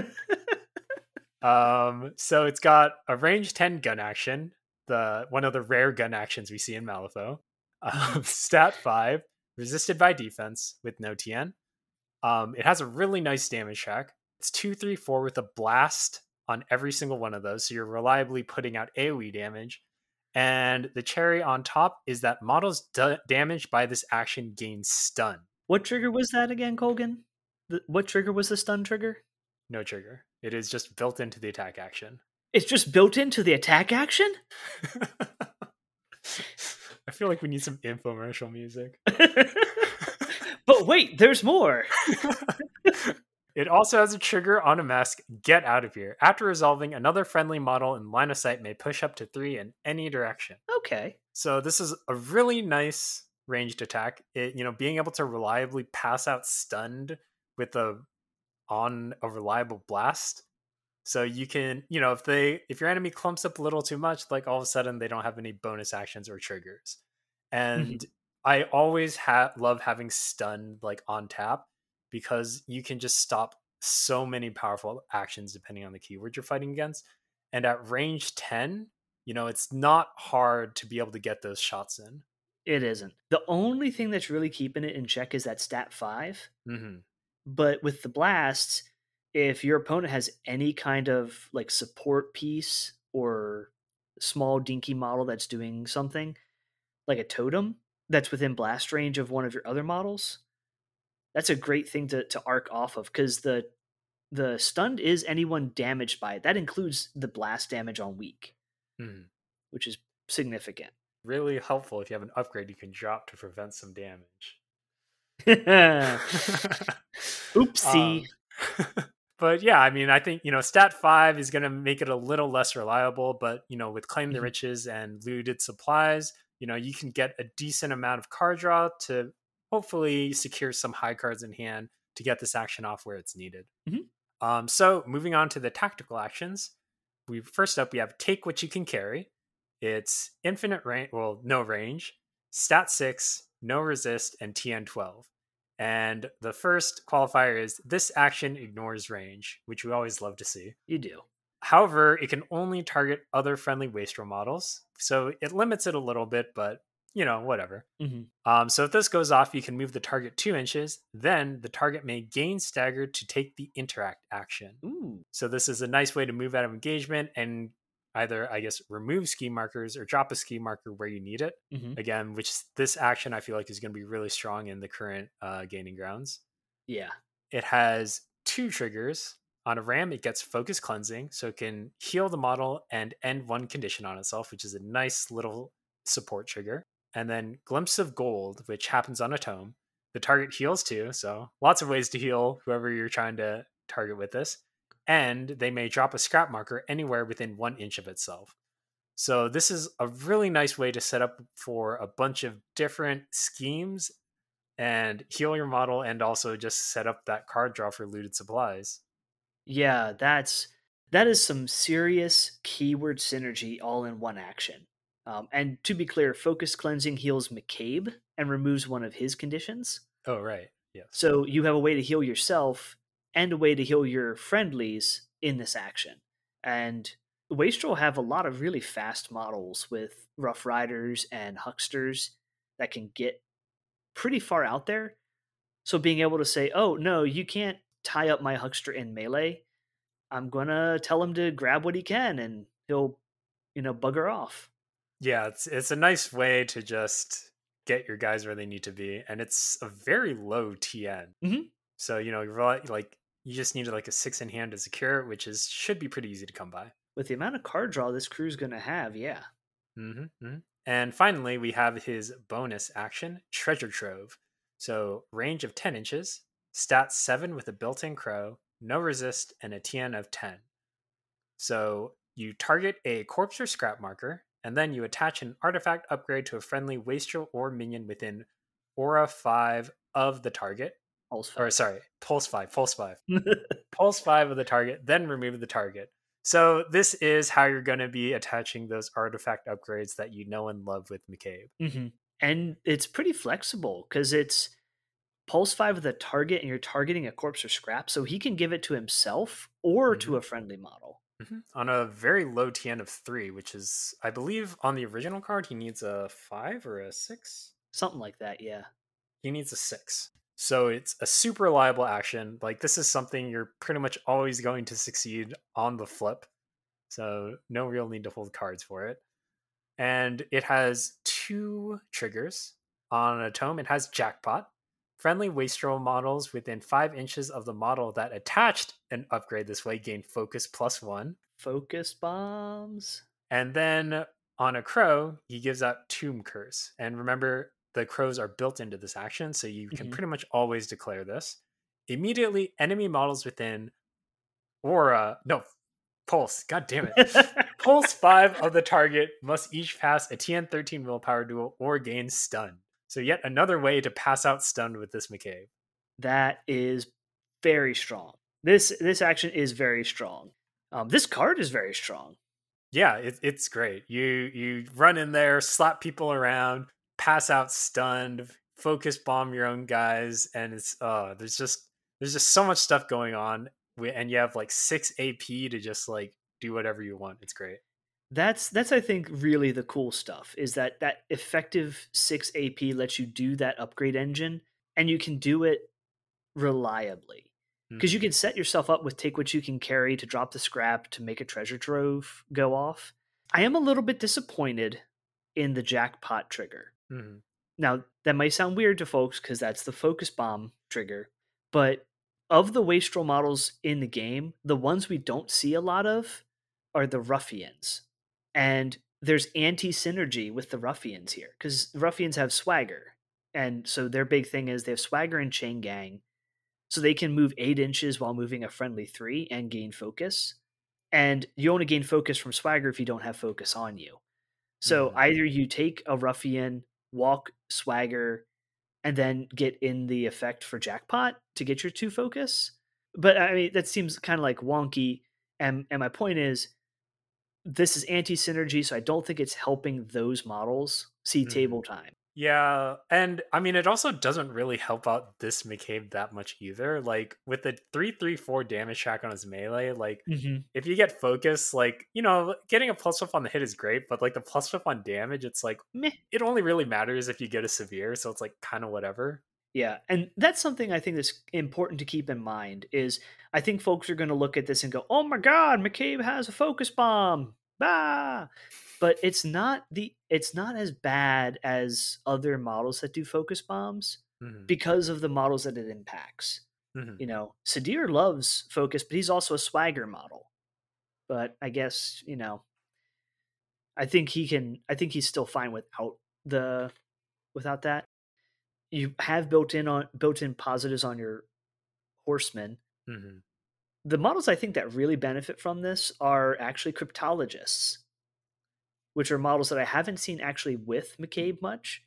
A: Um, so it's got a range ten gun action, the one of the rare gun actions we see in Malifaux. Um,
B: Mhm.
A: stat five, resisted by defense with no T N. Um, it has a really nice damage track. It's two, three, four with a blast on every single one of those, so you're reliably putting out AoE damage. And the cherry on top is that models d- damaged by this action gain stun.
B: What trigger was that again, Colgan? The, what trigger was the stun trigger?
A: No trigger. It is just built into the attack action.
B: It's just built into the attack action?
A: I feel like we need some infomercial music.
B: But wait, there's more.
A: It also has a trigger on a mask, get out of here. After resolving, another friendly model in line of sight may push up to three in any direction.
B: Okay.
A: So this is a really nice ranged attack. It, you know, being able to reliably pass out stunned with a on a reliable blast. So you can, you know, if they if your enemy clumps up a little too much, like all of a sudden they don't have any bonus actions or triggers.
B: Mhm.
A: And I always ha- love having stun like on tap because you can just stop so many powerful actions depending on the keyword you're fighting against. And at range ten, you know, it's not hard to be able to get those shots in.
B: It isn't. The only thing that's really keeping it in check is that stat five.
A: Mm-hmm.
B: But with the blasts, if your opponent has any kind of like support piece or small dinky model that's doing something, like a totem that's within blast range of one of your other models, that's a great thing to, to arc off of because the the stunned is anyone damaged by it. That includes the blast damage on weak,
A: Mm-hmm.
B: which is significant.
A: Really helpful if you have an upgrade you can drop to prevent some damage.
B: Oopsie.
A: um, but yeah, I mean, I think, you know, stat five is going to make it a little less reliable, but, you know, with Claim the
B: Mhm.
A: Riches and looted supplies, you know, you can get a decent amount of card draw to hopefully secure some high cards in hand to get this action off where it's needed.
B: Mhm.
A: Um, so moving on to the tactical actions, we first up we have Take What You Can Carry. It's infinite range, well, no range, stat six, no resist, and T N twelve. And the first qualifier is this action ignores range, which we always love to see.
B: You do.
A: However, it can only target other friendly Wastrel models, so it limits it a little bit, but you know, whatever.
B: Mhm.
A: Um, so if this goes off, you can move the target two inches. Then the target may gain stagger to take the interact action.
B: Ooh.
A: So this is a nice way to move out of engagement and either, I guess, remove ski markers or drop a ski marker where you need it.
B: Mhm.
A: Again, which this action I feel like is going to be really strong in the current uh, gaining grounds.
B: Yeah.
A: It has two triggers. On a ram, it gets focus cleansing, so it can heal the model and end one condition on itself, which is a nice little support trigger. And then Glimpse of Gold, which happens on a tome. The target heals too, so lots of ways to heal whoever you're trying to target with this. And they may drop a scrap marker anywhere within one inch of itself. So this is a really nice way to set up for a bunch of different schemes and heal your model and also just set up that card draw for looted supplies.
B: Yeah, that's that is some serious keyword synergy all in one action. Um, and to be clear, focus cleansing heals McCabe and removes one of his conditions.
A: Oh, right. Yes.
B: So you have a way to heal yourself and a way to heal your friendlies in this action. And Wastrel have a lot of really fast models with Rough Riders and Hucksters that can get pretty far out there. So being able to say, oh, no, you can't tie up my huckster in melee. I'm going to tell him to grab what he can and he'll, you know, bugger off.
A: Yeah, it's it's a nice way to just get your guys where they need to be. And it's a very low T N.
B: Mm-hmm.
A: So, you know, you're like, you just need like a six in hand to secure, which is should be pretty easy to come by.
B: With the amount of card draw this crew's going to have, yeah.
A: Mm-hmm, mm-hmm. And finally, we have his bonus action, Treasure Trove. So range of ten inches, stats seven with a built-in crow, no resist, and a T N of ten. So you target a corpse or scrap marker, and then you attach an artifact upgrade to a friendly wastrel or minion within aura five of the target.
B: Pulse five.
A: Or sorry, pulse five, pulse five. Pulse five of the target, then remove the target. So this is how you're going to be attaching those artifact upgrades that you know and love with McCabe.
B: Mm-hmm. And it's pretty flexible because it's pulse five of the target and you're targeting a corpse or scrap. So he can give it to himself or mm-hmm. to a friendly model.
A: Mm-hmm. On a very low T N of three, which is, I believe, on the original card, he needs a five or a six?
B: Something like that, yeah.
A: He needs a six. So it's a super reliable action. Like, this is something you're pretty much always going to succeed on the flip. So no real need to hold cards for it. And it has two triggers. On a tome, it has Jackpot. Friendly wastrel models within five inches of the model that attached an upgrade this way gain focus plus one.
B: Focus bombs.
A: And then on a crow, he gives out Tomb Curse. And remember, the crows are built into this action, so you can mm-hmm. pretty much always declare this. Immediately, enemy models within aura, no, pulse, god damn it. Pulse five of the target must each pass a T N thirteen willpower duel or gain stun. So yet another way to pass out stunned with this McCabe.
B: That is very strong. This this action is very strong. Um, this card is very strong.
A: Yeah, it, it's great. You you run in there, slap people around, pass out stunned, focus bomb your own guys, and it's uh there's just there's just so much stuff going on, and you have like six A P to just like do whatever you want. It's great.
B: That's that's I think really the cool stuff is that that effective six A P lets you do that upgrade engine, and you can do it reliably because mm-hmm. you can set yourself up with take what you can carry to drop the scrap to make a treasure trove go off. I am a little bit disappointed in the jackpot trigger.
A: Mm-hmm.
B: Now, that might sound weird to folks because that's the focus bomb trigger, but of the wastrel models in the game, the ones we don't see a lot of are the ruffians. And there's anti-synergy with the ruffians here because the ruffians have swagger. And so their big thing is they have swagger and chain gang. So they can move eight inches while moving a friendly three and gain focus. And you only gain focus from swagger if you don't have focus on you. So mm-hmm. either you take a ruffian, walk swagger, and then get in the effect for jackpot to get your two focus. But I mean, that seems kind of like wonky. And, and my point is, this is anti-synergy, so I don't think it's helping those models see mm-hmm. table time.
A: Yeah, and I mean, it also doesn't really help out this McCabe that much either. Like, with the three three four damage track on his melee, like,
B: mm-hmm.
A: if you get focus, like, you know, getting a plus whip on the hit is great, but, like, the plus whip on damage, it's like, meh. It only really matters if you get a severe, so it's, like, kind of whatever.
B: Yeah, and that's something I think that's important to keep in mind, is I think folks are going to look at this and go, oh my god, McCabe has a focus bomb! Bah! But it's not the it's not as bad as other models that do focus bombs mm-hmm. because of the models that it impacts.
A: Mm-hmm.
B: You know, Sadir loves focus, but he's also a swagger model. But I guess, you know, I think he can I think he's still fine without the without that. You have built in on built in positives on your horsemen.
A: Mm-hmm.
B: The models I think that really benefit from this are actually cryptologists, which are models that I haven't seen actually with McCabe much.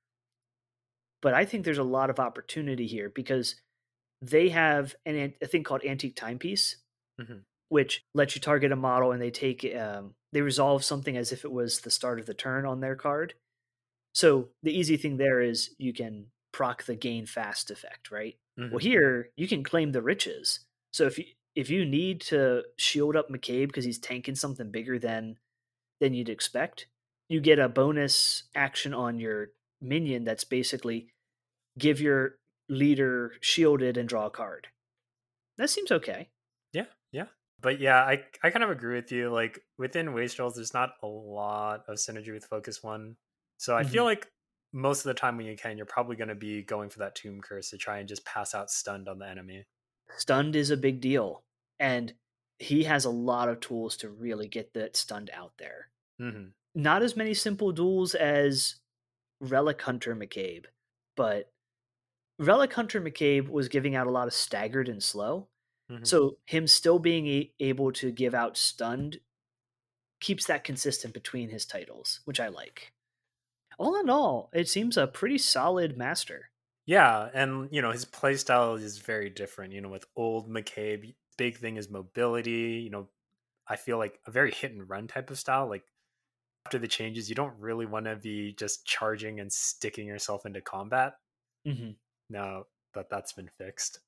B: But I think there's a lot of opportunity here because they have an, a thing called Antique Timepiece,
A: mm-hmm.
B: which lets you target a model and they take um, they resolve something as if it was the start of the turn on their card. So the easy thing there is you can proc the gain fast effect, right?
A: Mm-hmm.
B: Well, here you can claim the riches. So if you if you need to shield up McCabe because he's tanking something bigger than than you'd expect, you get a bonus action on your minion that's basically give your leader shielded and draw a card. That seems okay.
A: Yeah, yeah. But yeah, I I kind of agree with you. Like within Wastrels, there's not a lot of synergy with Focus One. So I
B: Mm-hmm.
A: feel like most of the time when you can, you're probably going to be going for that Tomb Curse to try and just pass out stunned on the enemy.
B: Stunned is a big deal. And he has a lot of tools to really get that stunned out there.
A: Mm-hmm.
B: Not as many simple duels as Relic Hunter McCabe, but Relic Hunter McCabe was giving out a lot of staggered and slow.
A: Mm-hmm.
B: So him still being a- able to give out stunned keeps that consistent between his titles, which I like. All in all, it seems a pretty solid master.
A: Yeah, and you know his playstyle is very different. You know, with old McCabe, big thing is mobility. You know, I feel like a very hit and run type of style. Like after the changes, you don't really want to be just charging and sticking yourself into combat.
B: Mm-hmm.
A: Now that that's been fixed.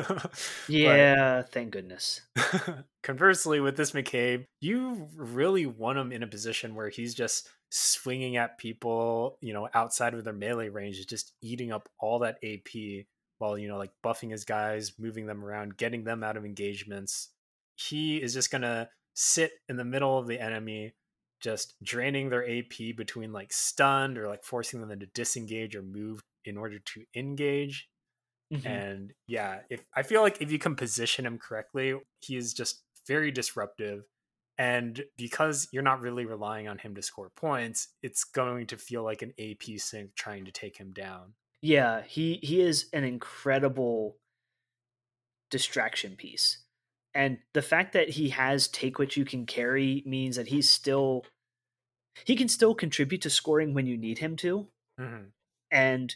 A: But
B: Yeah, thank goodness.
A: conversely, with this McCabe, you really want him in a position where he's just swinging at people, you know, outside of their melee range, just eating up all that A P while, you know, like buffing his guys, moving them around, getting them out of engagements. He is just going to sit in the middle of the enemy, just draining their A P between like stunned or like forcing them to disengage or move in order to engage.
B: Mm-hmm.
A: And yeah, if I feel like if you can position him correctly, he is just very disruptive. And because you're not really relying on him to score points, it's going to feel like an A P sync trying to take him down.
B: Yeah, he he is an incredible distraction piece. And the fact that he has take what you can carry means that he's still he can still contribute to scoring when you need him to.
A: Mm-hmm.
B: And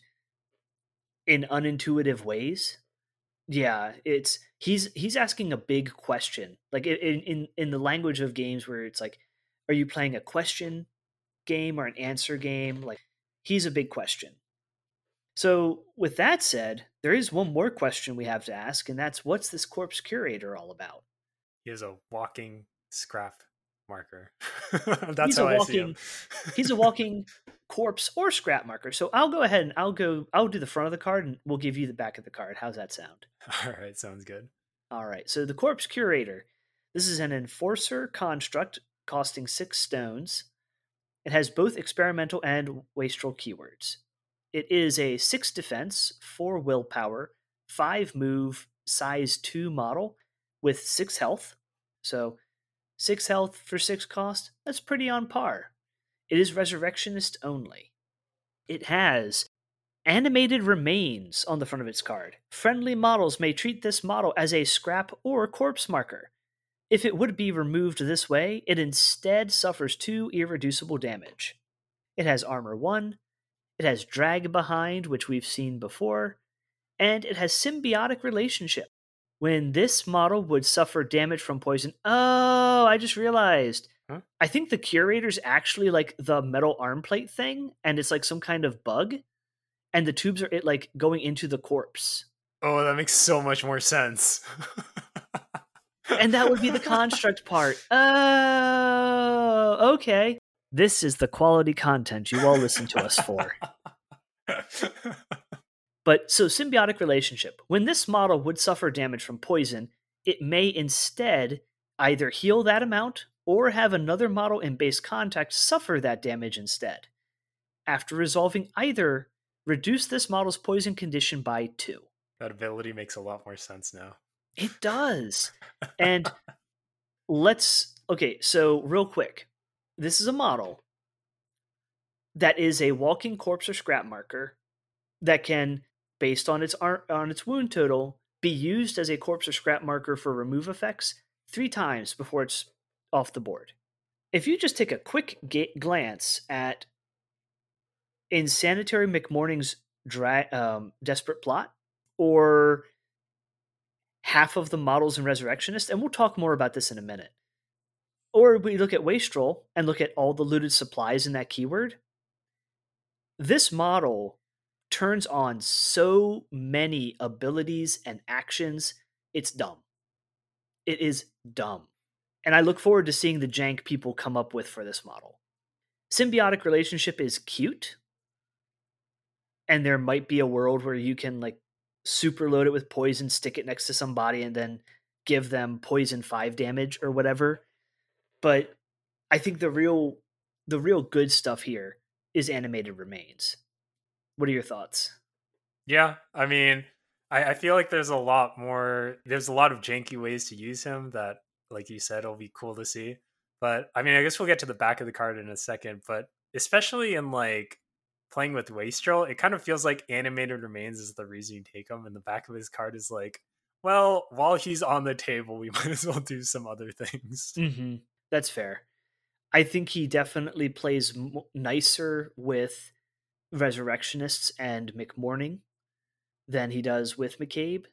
B: in unintuitive ways. Yeah, it's he's he's asking a big question. Like in in in the language of games where it's like, are you playing a question game or an answer game? Like he's a big question. So with that said, there is one more question we have to ask, and that's what's this corpse curator all about?
A: He is a walking scrap marker. That's
B: He's
A: how
B: a
A: I see him.
B: walking he's a walking corpse or scrap marker. So I'll go ahead and I'll go I'll do the front of the card and we'll give you the back of the card. How's that sound?
A: All right, sounds good.
B: All right. So the corpse curator. This is an enforcer construct costing six stones. It has both experimental and wastrel keywords. It is a six defense, four willpower, five move, size two model with six health. So six health for six cost, that's pretty on par. It is resurrectionist only. It has animated remains on the front of its card. Friendly models may treat this model as a scrap or corpse marker. If it would be removed this way, it instead suffers two irreducible damage. It has armor one, it has drag behind, which we've seen before, and it has symbiotic relationship. When this model would suffer damage from poison, oh, I just realized.
A: Huh?
B: I think the curator's actually like the metal arm plate thing, and it's like some kind of bug, and the tubes are it like going into the corpse.
A: Oh, that makes so much more sense.
B: And that would be the construct part. Oh, okay. This is the quality content you all listen to us for. But so symbiotic relationship. When this model would suffer damage from poison, it may instead either heal that amount or have another model in base contact suffer that damage instead. After resolving either, reduce this model's poison condition by two.
A: That ability makes a lot more sense now.
B: It does. And let's, okay, so real quick. This is a model that is a walking corpse or scrap marker that can, based on its ar- on its wound total, be used as a corpse or scrap marker for remove effects three times before it's off the board. If you just take a quick ga- glance at Insanitary McMorning's dra- um, Desperate Plot, or half of the models in Resurrectionist, and we'll talk more about this in a minute. Or we look at Wastrel and look at all the looted supplies in that keyword. This model turns on so many abilities and actions, it's dumb. It is dumb. And I look forward to seeing the jank people come up with for this model. Symbiotic relationship is cute. and there might be a world where you can like super load it with poison, stick it next to somebody, and then give them poison five damage or whatever. But I think the real the real good stuff here is animated remains. What are your thoughts?
A: Yeah, I mean, I, I feel like there's a lot more. There's a lot of janky ways to use him that, like you said, will be cool to see. But I mean, I guess we'll get to the back of the card in a second. But especially in like playing with Wastrel, it kind of feels like animated remains is the reason you take him. And the back of his card is like, well, while he's on the table, we might as well do some other things.
B: Mm-hmm. That's fair. I think he definitely plays m- nicer with Resurrectionists and McMorning than he does with McCabe,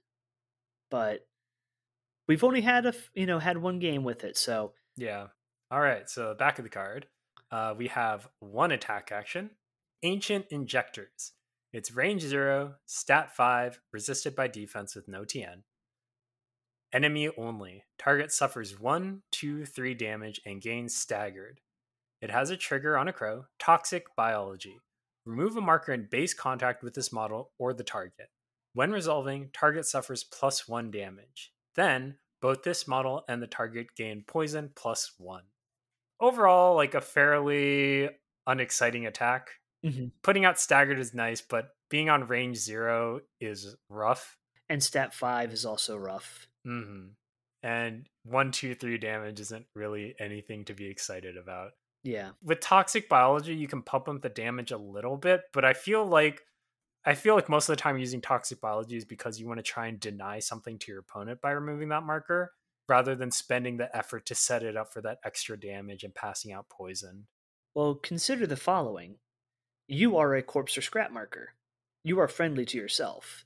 B: but we've only had a f- you know had one game with it, so
A: Yeah. All right. So back of the card, uh, we have one attack action, Ancient Injectors. It's range zero, stat five, resisted by defense with no T N. Enemy only. Target suffers one, two, three damage and gains staggered. It has a trigger on a crow, Toxic Biology. Remove a marker in base contact with this model or the target. When resolving, target suffers plus one damage. Then, both this model and the target gain poison plus one. Overall, like a fairly unexciting attack.
B: mm-hmm.
A: Putting out staggered is nice, but being on range zero is rough.
B: And stat five is also rough.
A: Mm-hmm. And one, two, three damage isn't really anything to be excited about.
B: Yeah.
A: With Toxic Biology, you can pump up the damage a little bit, but I feel like I feel like most of the time using Toxic Biology is because you want to try and deny something to your opponent by removing that marker, rather than spending the effort to set it up for that extra damage and passing out poison.
B: Well, consider the following. You are a corpse or scrap marker. You are friendly to yourself.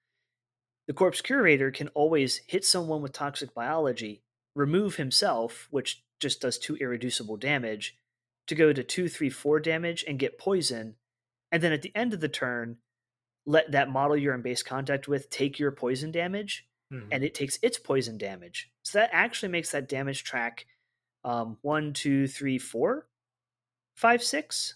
B: The Corpse Curator can always hit someone with Toxic Biology, remove himself, which just does two irreducible damage, to go to two, three, four damage and get poison, and then at the end of the turn, let that model you're in base contact with take your poison damage, mm-hmm. and it takes its poison damage. So that actually makes that damage track um, one, two, three, four, five, six.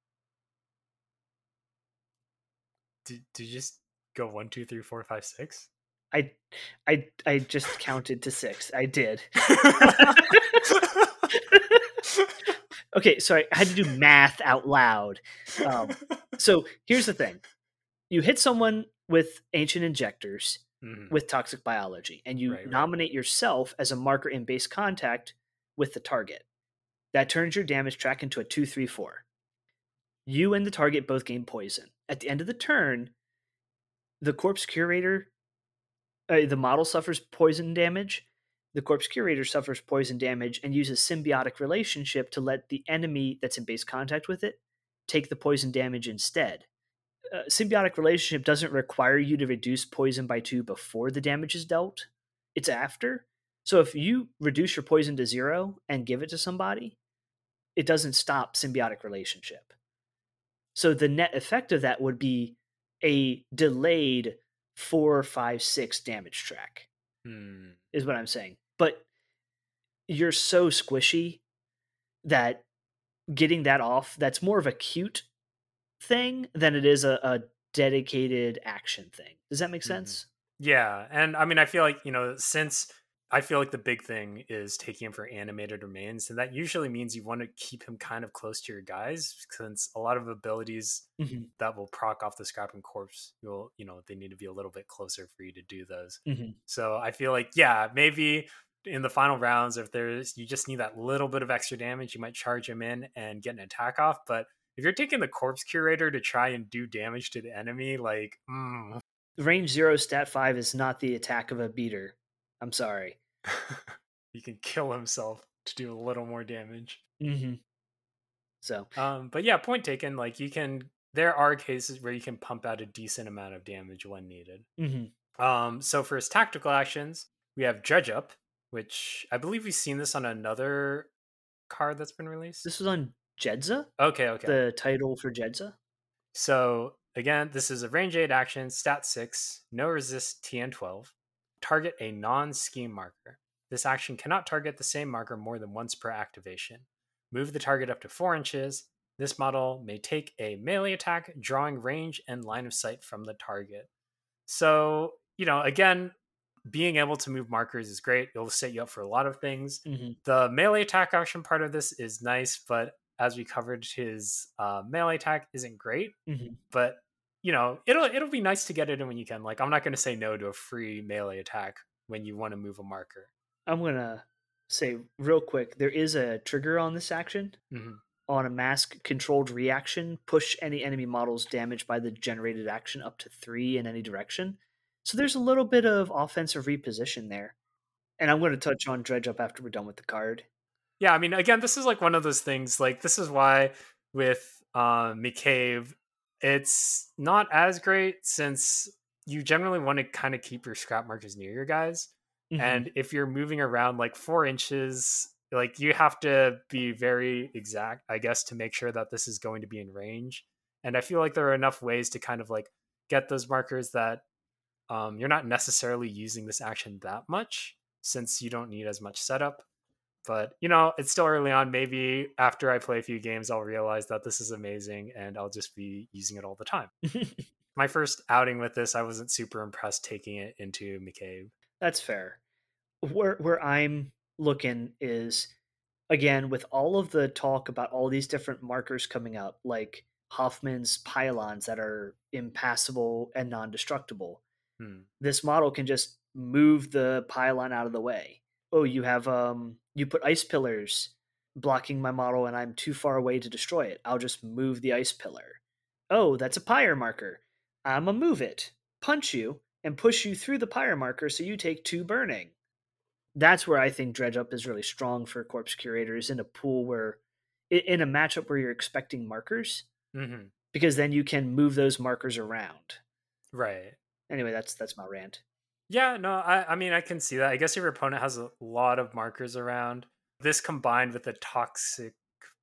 A: Did, did you just go one, two, three, four, five, six?
B: I, I, I just counted to six. I did. Okay, sorry, I had to do math out loud. Um, so here's the thing. You hit someone with Ancient Injectors mm-hmm. with Toxic Biology, and you right, nominate right. yourself as a marker in base contact with the target. That turns your damage track into a two, three, four. You and the target both gain poison. At the end of the turn, the Corpse Curator, uh, the model suffers poison damage. The Corpse Curator suffers poison damage and uses Symbiotic Relationship to let the enemy that's in base contact with it take the poison damage instead. Uh, Symbiotic Relationship doesn't require you to reduce poison by two before the damage is dealt. It's after. So if you reduce your poison to zero and give it to somebody, it doesn't stop Symbiotic Relationship. So the net effect of that would be a delayed four, five, six damage track, hmm. is what I'm saying. But you're so squishy that getting that off, that's more of a cute thing than it is a, a dedicated action thing. Does that make sense?
A: Yeah. And I mean, I feel like, you know, since I feel like the big thing is taking him for animated remains, and that usually means you want to keep him kind of close to your guys, since a lot of abilities mm-hmm. that will proc off the Scrapping Corpse, you'll, you know, they need to be a little bit closer for you to do those. Mm-hmm. So I feel like, yeah, maybe in the final rounds, if there's, you just need that little bit of extra damage, you might charge him in and get an attack off. But if you're taking the Corpse Curator to try and do damage to the enemy, like, mm.
B: range zero stat five is not the attack of a beater. I'm sorry.
A: He can kill himself to do a little more damage.
B: Mm-hmm. So,
A: um, but yeah, point taken. Like, you can, there are cases where you can pump out a decent amount of damage when needed. Mm-hmm. Um, so for his tactical actions, we have Dredge Up, which I believe we've seen this on another card that's been released.
B: This was on Jedza?
A: Okay, okay.
B: The title for Jedza?
A: So again, this is a range eight action, stat six, no resist, T N twelve. Target a non-scheme marker. This action cannot target the same marker more than once per activation. Move the target up to four inches, This model may take a melee attack, drawing range and line of sight from the target. So, you know, again, being able to move markers is great. It'll set you up for a lot of things.
B: Mm-hmm.
A: The melee attack action part of this is nice, but as we covered, his uh, melee attack isn't great.
B: Mm-hmm.
A: But you know, it'll it'll be nice to get it in when you can. Like, I'm not going to say no to a free melee attack when you want to move a marker.
B: I'm gonna say real quick, there is a trigger on this action.
A: Mm-hmm.
B: On a mask controlled reaction, push any enemy models damaged by the generated action up to three in any direction. So there's a little bit of offensive reposition there. And I'm going to touch on Dredge Up after we're done with the card.
A: Yeah, I mean, again, this is like one of those things. Like, this is why with uh, McCabe, it's not as great since you generally want to kind of keep your scrap markers near your guys. Mm-hmm. And if you're moving around like four inches, like you have to be very exact, I guess, to make sure that this is going to be in range. And I feel like there are enough ways to kind of like get those markers that um, you're not necessarily using this action that much, since you don't need as much setup. But, you know, it's still early on. Maybe after I play a few games, I'll realize that this is amazing and I'll just be using it all the time. My first outing with this, I wasn't super impressed taking it into McCabe.
B: That's fair. Where where I'm looking is, again, with all of the talk about all these different markers coming up, like Hoffman's pylons that are impassable and non-destructible, hmm. this model can just move the pylon out of the way. Oh, you have um you put ice pillars blocking my model and I'm too far away to destroy it. I'll just move the ice pillar. Oh, that's a pyre marker. I'ma move it, punch you, and push you through the pyre marker so you take two burning. That's where I think Dredge Up is really strong for Corpse Curators, in a pool where, in a matchup where you're expecting markers, mm-hmm. because then you can move those markers around.
A: Right.
B: Anyway, that's that's my rant.
A: Yeah, no, I, I mean, I can see that. I guess your opponent has a lot of markers around. This combined with the toxic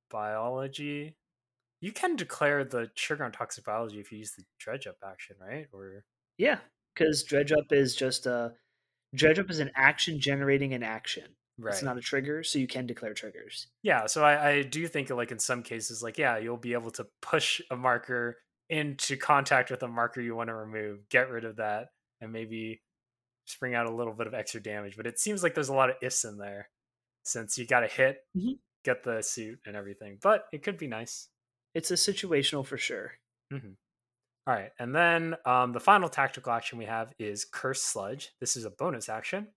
A: biology, you can declare the trigger on toxic biology if you use the Dredge Up action, right? Or
B: yeah, because Dredge Up is just a Dredge Up is an action generating an action. Right. It's not a trigger, so you can declare triggers.
A: Yeah, so I, I do think like in some cases, like, yeah, you'll be able to push a marker into contact with a marker you want to remove, get rid of that, and maybe spring out a little bit of extra damage. But it seems like there's a lot of ifs in there, since you got to hit, mm-hmm. get the suit and everything. But it could be nice.
B: It's a situational for sure.
A: Mm-hmm. All right, and then um, the final tactical action we have is Curse Sludge. This is a bonus action.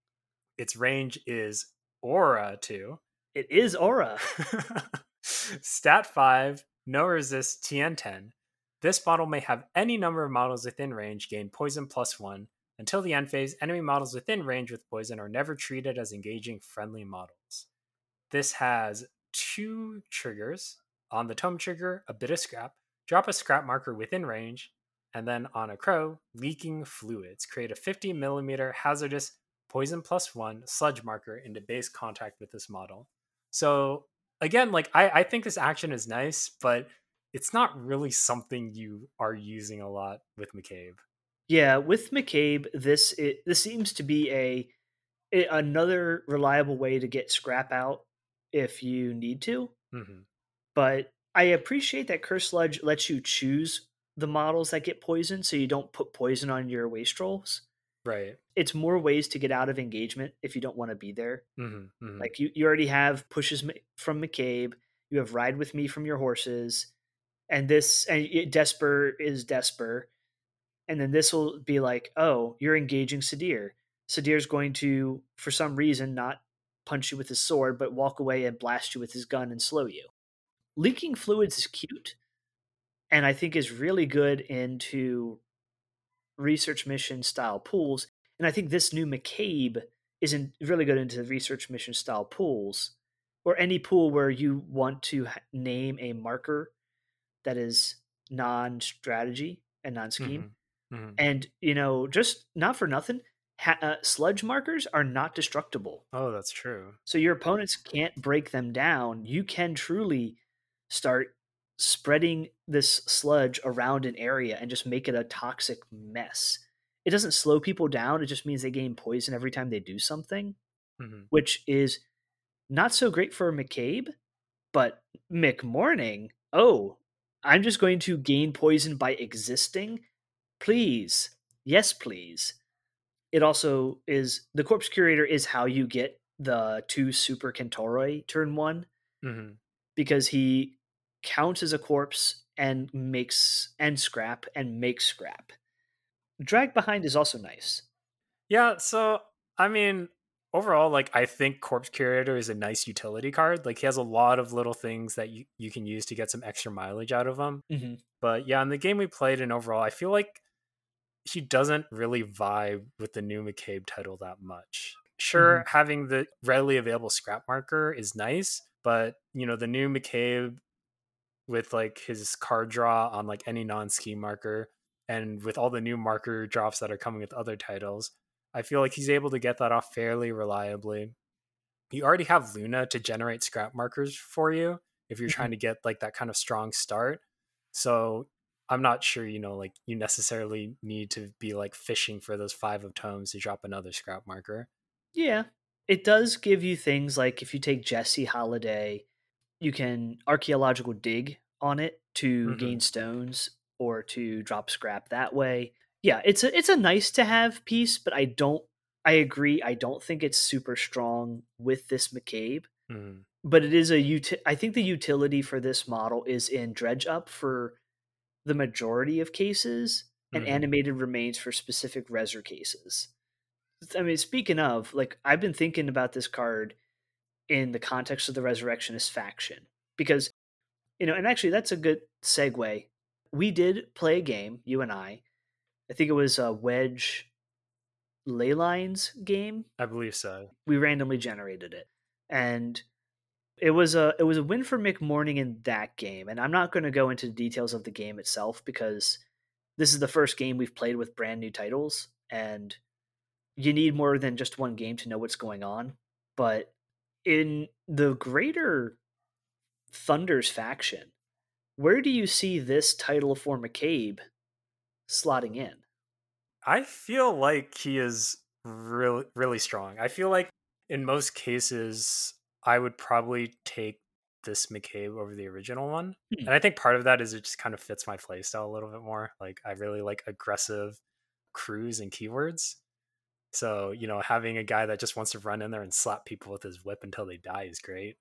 A: Its range is Aura two.
B: It is Aura.
A: Stat five, no resist, T N ten. This model may have any number of models within range gain poison plus one. Until the end phase, enemy models within range with poison are never treated as engaging friendly models. This has two triggers. On the tome trigger, a bit of scrap. Drop a scrap marker within range. And then on a crow, leaking fluids. Create a fifty millimeter hazardous poison plus one sludge marker into base contact with this model. So again, like I, I think this action is nice, but it's not really something you are using a lot with McCabe.
B: Yeah, with McCabe, this it, this seems to be a, a another reliable way to get scrap out if you need to. Mm-hmm. But I appreciate that Curse Sludge lets you choose the models that get poisoned, so you don't put poison on your wastrels.
A: Right.
B: It's more ways to get out of engagement if you don't want to be there. Mm-hmm, mm-hmm. Like you, you already have pushes from McCabe. You have Ride With Me from your horses. And this, and Desper is Desper. And then this will be like, oh, you're engaging Sadir. Sadir's going to, for some reason, not punch you with his sword, but walk away and blast you with his gun and slow you. Leaking fluids is cute. And I think is really good into research mission style pools. And I think this new McCabe isn't really good into research mission style pools, or any pool where you want to name a marker that is non-strategy and non-scheme. Mm-hmm. Mm-hmm. And, you know, just not for nothing, ha- uh, sludge markers are not destructible.
A: Oh, that's true.
B: So your opponents can't break them down. You can truly start spreading this sludge around an area and just make it a toxic mess. It doesn't slow people down. It just means they gain poison every time they do something, mm-hmm. which is not so great for McCabe, but McMorning Oh, I'm just going to gain poison by existing? Please. Yes, please. It also is the Corpse Curator is how you get the two Super Kentoroi turn one,
A: Mm-hmm.
B: because he counts as a corpse and makes and scrap and makes scrap. Drag Behind is also nice.
A: Yeah, so I mean, overall, like I think Corpse Curator is a nice utility card. Like he has a lot of little things that you, you can use to get some extra mileage out of him.
B: Mm-hmm.
A: But yeah, in the game we played and overall, I feel like he doesn't really vibe with the new McCabe title that much.
B: Mm-hmm.
A: Sure, having the readily available scrap marker is nice, but you know, the new McCabe with like his card draw on like any non-scheme marker and with all the new marker drops that are coming with other titles, I feel like he's able to get that off fairly reliably. You already have Luna to generate scrap markers for you if you're
B: Mm-hmm.
A: trying to get like that kind of strong start. So I'm not sure, you know, like you necessarily need to be like fishing for those five of tomes to drop another scrap marker.
B: Yeah. It does give you things like if you take Jesse Holiday, you can archaeological dig on it to
A: Mm-hmm.
B: gain stones or to drop scrap that way. Yeah, it's a it's a nice to have piece, but I don't I agree, I don't think it's super strong with this McCabe.
A: Mm-hmm.
B: But it is a uti- I think the utility for this model is in dredge up for the majority of cases and
A: Mm-hmm.
B: animated remains for specific Reser cases. I mean, speaking of, like, I've been thinking about this card in the context of the Resurrectionist faction because, you know, and actually that's a good segue. We did play a game, you and I. I think it was a Wedge Leylines game.
A: I believe so.
B: We randomly generated it, and it was a it was a win for McMorning in that game. And I'm not going to go into the details of the game itself because this is the first game we've played with brand new titles, and you need more than just one game to know what's going on. But in the greater Thunder's faction, where do you see this title for McCabe slotting in?
A: I feel like he is really really strong. I feel like in most cases I would probably take this McCabe over the original one.
B: Hmm.
A: And I think part of that is it just kind of fits my playstyle a little bit more. Like I really like aggressive crews and keywords. So, you know, having a guy that just wants to run in there and slap people with his whip until they die is great.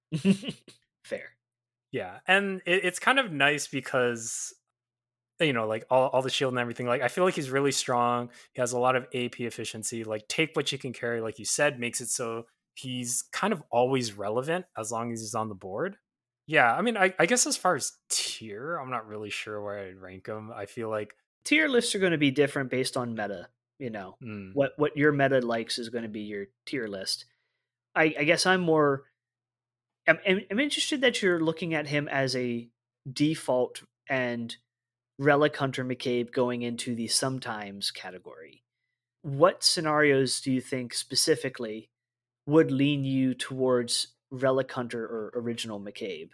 B: Fair.
A: Yeah. And it, it's kind of nice because you know, like all, all the shield and everything. Like I feel like he's really strong. He has a lot of A P efficiency. Like take what you can carry, like you said, makes it so he's kind of always relevant as long as he's on the board. Yeah, I mean, I, I guess as far as tier, I'm not really sure where I'd rank him. I feel like
B: Tier lists are going to be different based on meta. You know,
A: mm,
B: what what your meta likes is going to be your tier list. I, I guess I'm more. I'm, I'm I'm interested that you're looking at him as a default and Relic Hunter McCabe going into the sometimes category. What scenarios do you think specifically would lean you towards Relic Hunter or original McCabe?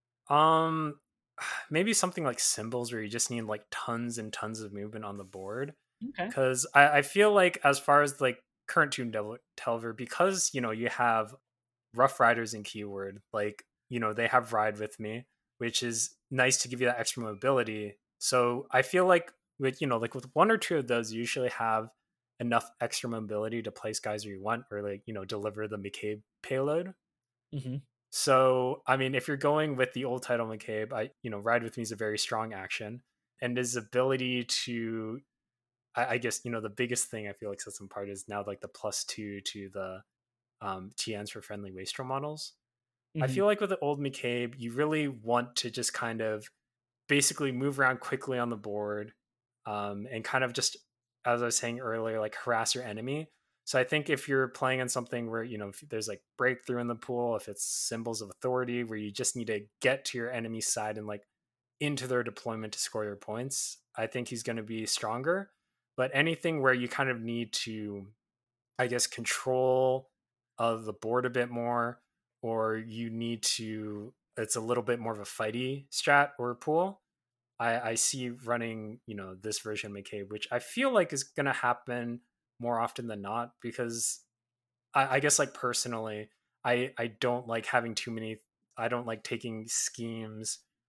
A: um maybe something like symbols where you just need like tons and tons of movement on the board.
B: Okay.
A: Because I, I feel like as far as like current Tomb Devil Delver, because you know you have Rough Riders and Keyword, like, you know, they have Ride with Me, which is nice to give you that extra mobility. So I feel like with, you know, like with one or two of those, you usually have enough extra mobility to place guys where you want or like, you know, deliver the McCabe payload.
B: Mm-hmm.
A: So, I mean, if you're going with the old title McCabe, I, you know, Ride with Me is a very strong action. And his ability to, I, I guess, you know, the biggest thing I feel like sets him apart is now like the plus two to the um, T Ns for friendly wastrel models. I
B: Mm-hmm.
A: feel like with the old McCabe, you really want to just kind of basically move around quickly on the board um, and kind of just, as I was saying earlier, like harass your enemy. So I think if you're playing on something where, you know, if there's like breakthrough in the pool, if it's symbols of authority where you just need to get to your enemy's side and like into their deployment to score your points, I think he's going to be stronger. But anything where you kind of need to, I guess, control of the board a bit more, or you need to, it's a little bit more of a fighty strat or pool. I, I see running, you know, this version of McCabe, which I feel like is going to happen more often than not because I, I guess, like personally, I I don't like having too many. I don't like taking schemes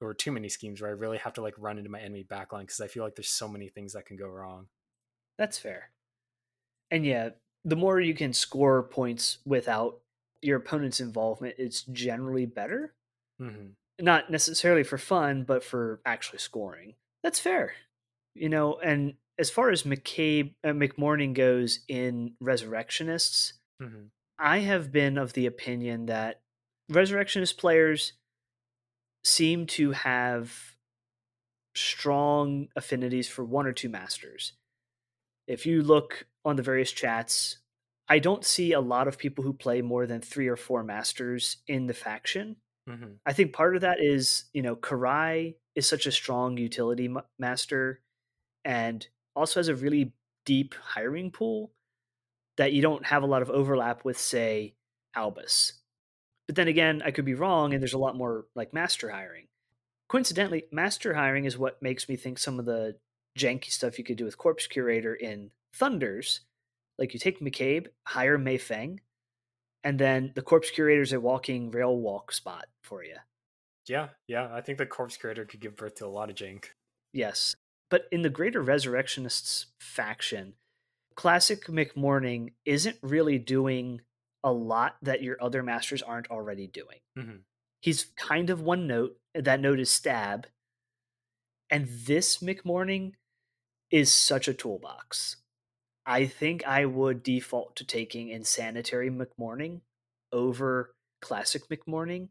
A: or too many schemes where I really have to like run into my enemy backline because I feel like there's so many things that can go wrong.
B: That's fair. And yeah, the more you can score points without your opponent's involvement, it's generally better.
A: Mm-hmm.
B: Not necessarily for fun, but for actually scoring. That's fair. You know, and as far as McCabe, uh, McMorning goes in Resurrectionists,
A: Mm-hmm.
B: I have been of the opinion that Resurrectionist players seem to have strong affinities for one or two masters. If you look on the various chats, I don't see a lot of people who play more than three or four masters in the faction.
A: Mm-hmm.
B: I think part of that is, you know, Karai is such a strong utility m- master and also has a really deep hiring pool that you don't have a lot of overlap with, say, Albus. But then again, I could be wrong, and there's a lot more like master hiring. Coincidentally, master hiring is what makes me think some of the janky stuff you could do with Corpse Curator in Thunders, like you take McCabe, hire Mei Feng, and then the Corpse Curator is a walking rail walk spot for you.
A: Yeah, yeah. I think the Corpse Curator could give birth to a lot of jank.
B: Yes. But in the Greater Resurrectionists faction, Classic McMorning isn't really doing a lot that your other masters aren't already doing.
A: Mm-hmm.
B: He's kind of one note. That note is stab. And this McMorning is such a toolbox. I think I would default to taking Insanitary McMorning over Classic McMorning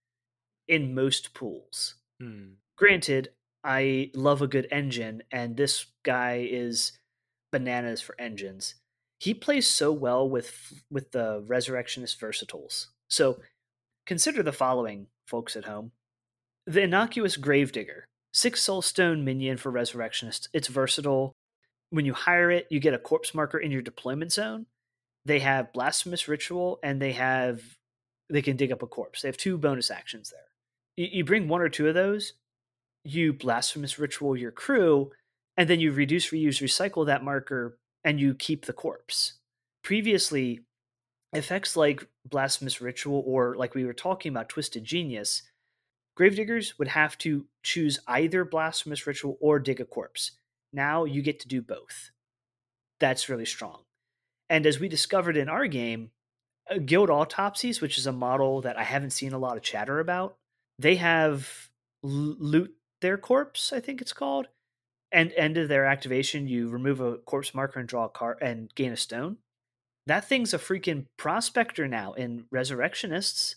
B: in most pools.
A: Mm.
B: Granted, I love a good engine, and this guy is bananas for engines. He plays so well with with the Resurrectionist versatiles. So consider the following, folks at home. The Innocuous Gravedigger, six soulstone minion for Resurrectionists. It's versatile. When you hire it, you get a corpse marker in your deployment zone. They have Blasphemous Ritual, and they have they can dig up a corpse. They have two bonus actions there. You, you bring one or two of those, you Blasphemous Ritual your crew, and then you reduce, reuse, recycle that marker, and you keep the corpse. Previously, effects like Blasphemous Ritual, or like we were talking about, Twisted Genius, Gravediggers would have to choose either Blasphemous Ritual or dig a corpse. Now you get to do both. That's really strong. And as we discovered in our game, uh, Guild Autopsies, which is a model that I haven't seen a lot of chatter about, they have l- loot their corpse, I think it's called. And end of their activation, you remove a corpse marker and draw a card and gain a stone. That thing's a freaking prospector now in Resurrectionists,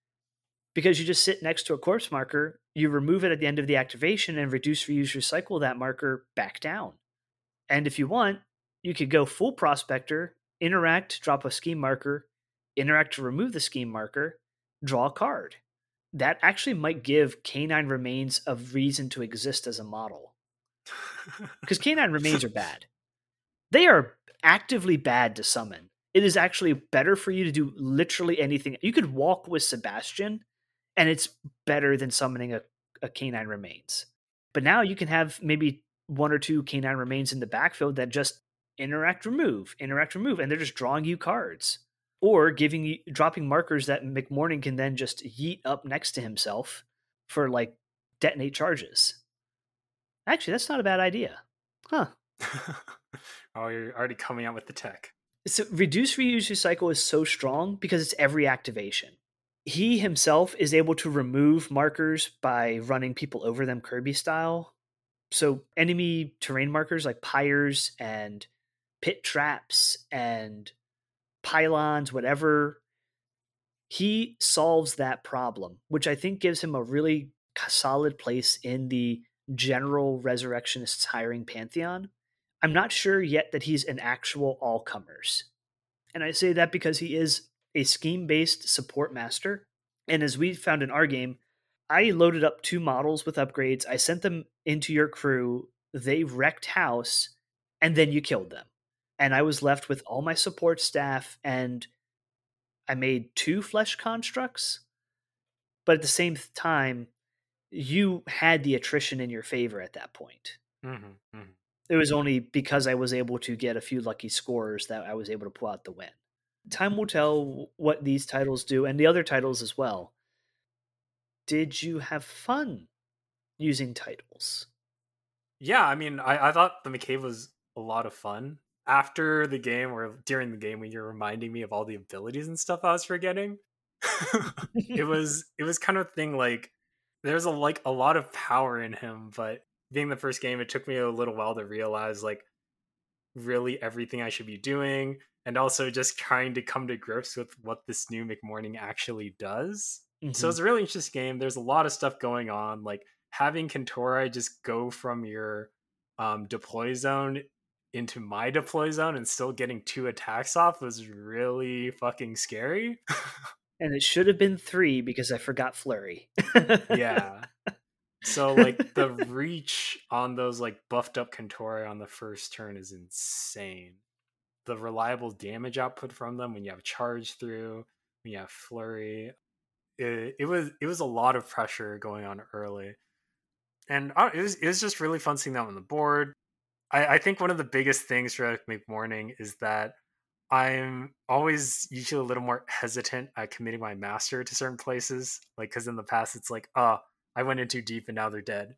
B: because you just sit next to a corpse marker, you remove it at the end of the activation, and reduce, reuse, recycle that marker back down. And if you want, you could go full prospector, interact, drop a scheme marker, interact to remove the scheme marker, draw a card. That actually might give Canine Remains a reason to exist as a model. Because Canine Remains are bad. They are actively bad to summon. It is actually better for you to do literally anything. You could walk with Sebastian, and it's better than summoning a, a Canine Remains. But now you can have maybe one or two Canine Remains in the backfield that just interact, remove, interact, remove, and they're just drawing you cards. Or giving you dropping markers that McMorning can then just yeet up next to himself for like detonate charges. Actually, that's not a bad idea. Huh.
A: Oh, you're already coming out with the tech.
B: So reduce, reuse, recycle is so strong because it's every activation. He himself is able to remove markers by running people over them Kirby style. So enemy terrain markers like pyres and pit traps and pylons, whatever, he solves that problem, which I think gives him a really solid place in the general Resurrectionists hiring pantheon. I'm not sure yet that he's an actual all-comers. And I say that because he is a scheme-based support master. And as we found in our game, I loaded up two models with upgrades. I sent them into your crew. They wrecked house, and then you killed them. And I was left with all my support staff, and I made two flesh constructs. But at the same time, you had the attrition in your favor at that point.
A: Mm-hmm, mm-hmm.
B: It was only because I was able to get a few lucky scores that I was able to pull out the win. Time will tell what these titles do, and the other titles as well. Did you have fun using titles.
A: Yeah, I mean, I, I thought the McCabe was a lot of fun. After the game or during the game when you're reminding me of all the abilities and stuff I was forgetting, it was it was kind of thing like there's a like a lot of power in him, but being the first game, it took me a little while to realize like really everything I should be doing, and also just trying to come to grips with what this new McMorning actually does. So
B: Mm-hmm.
A: it's a really interesting game. There's a lot of stuff going on, like having Kentora just go from your um, deploy zone into my deploy zone and still getting two attacks off was really fucking scary.
B: And it should have been three because I forgot Flurry.
A: Yeah. So like the reach on those like buffed up Kentori on the first turn is insane. The reliable damage output from them when you have charge through, when you have flurry, it, it was it was a lot of pressure going on early, and uh, it was it was just really fun seeing that on the board. I, I think one of the biggest things for McMorning is that I'm always usually a little more hesitant at committing my master to certain places, like because in the past it's like, oh, I went in too deep and now they're dead.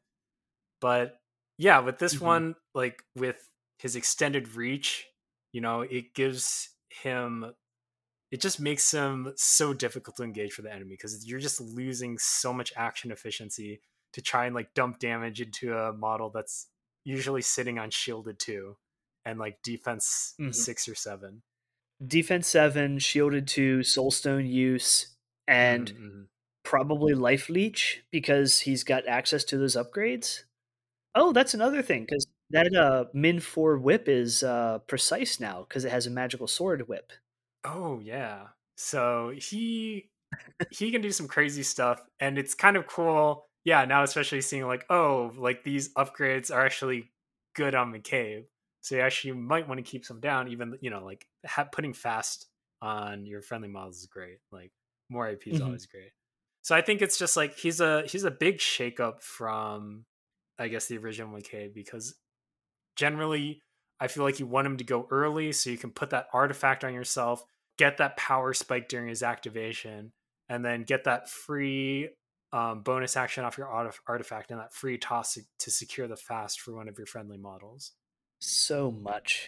A: But yeah, with this
B: Mm-hmm.
A: one, like with his extended reach, you know, it gives him it just makes him so difficult to engage for the enemy because you're just losing so much action efficiency to try and like dump damage into a model that's usually sitting on shielded two and like defense
B: Mm-hmm.
A: six or seven.
B: Defense seven, shielded two, soulstone use, and
A: Mm-hmm, mm-hmm.
B: probably life leech because he's got access to those upgrades. Oh, that's another thing because that uh, min four whip is uh, precise now because it has a magical sword whip.
A: Oh yeah. So he he can do some crazy stuff, and it's kind of cool. Yeah, now especially seeing like, oh, like these upgrades are actually good on McCabe, so you actually might want to keep some down. Even you know, like ha- putting fast on your friendly models is great. Like more A P is
B: Mm-hmm.
A: always great. So I think it's just like he's a he's a big shakeup from, I guess, the original McCabe because generally I feel like you want him to go early so you can put that artifact on yourself, get that power spike during his activation, and then get that free um, bonus action off your artifact and that free toss to secure the fast for one of your friendly models.
B: So much.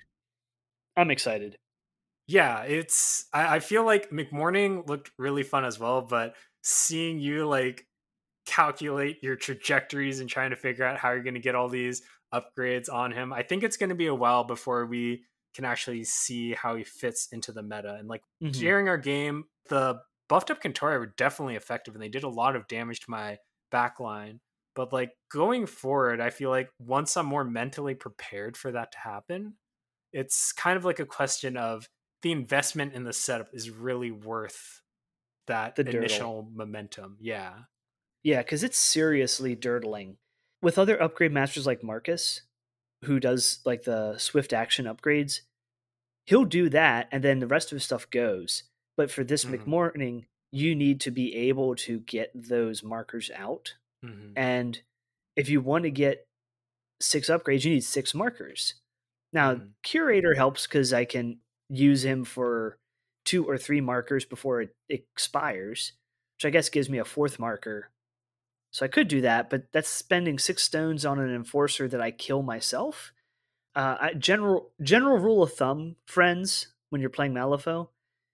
B: I'm excited.
A: Yeah, it's I, I feel like McMorning looked really fun as well, but seeing you like calculate your trajectories and trying to figure out how you're going to get all these upgrades on him. I think it's going to be a while before we can actually see how he fits into the meta. And like
B: Mm-hmm.
A: during our game, the buffed up Kentori were definitely effective and they did a lot of damage to my backline. But like going forward, I feel like once I'm more mentally prepared for that to happen, it's kind of like a question of the investment in the setup is really worth that
B: The dirtle.
A: initial momentum. Yeah.
B: Yeah, because it's seriously dirtling. With other upgrade masters like Marcus, who does like the swift action upgrades, he'll do that and then the rest of his stuff goes. But for this
A: Mm-hmm.
B: McMorning, you need to be able to get those markers out.
A: Mm-hmm.
B: And if you want to get six upgrades, you need six markers. Now,
A: Mm-hmm.
B: Curator helps because I can use him for two or three markers before it expires, which I guess gives me a fourth marker. So I could do that, but that's spending six stones on an enforcer that I kill myself. Uh, I, general general rule of thumb, friends, when you're playing Malifaux,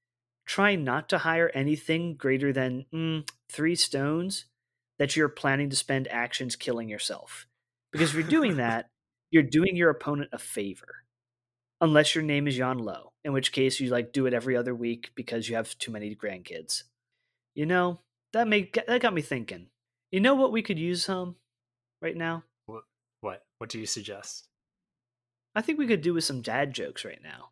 B: try not to hire anything greater than mm, three stones that you're planning to spend actions killing yourself. Because if you're doing that, you're doing your opponent a favor. Unless your name is Jan Low, in which case you like do it every other week because you have too many grandkids. You know, that made that got me thinking. You know what we could use some right now?
A: What, what? What do you suggest?
B: I think we could do with some dad jokes right now.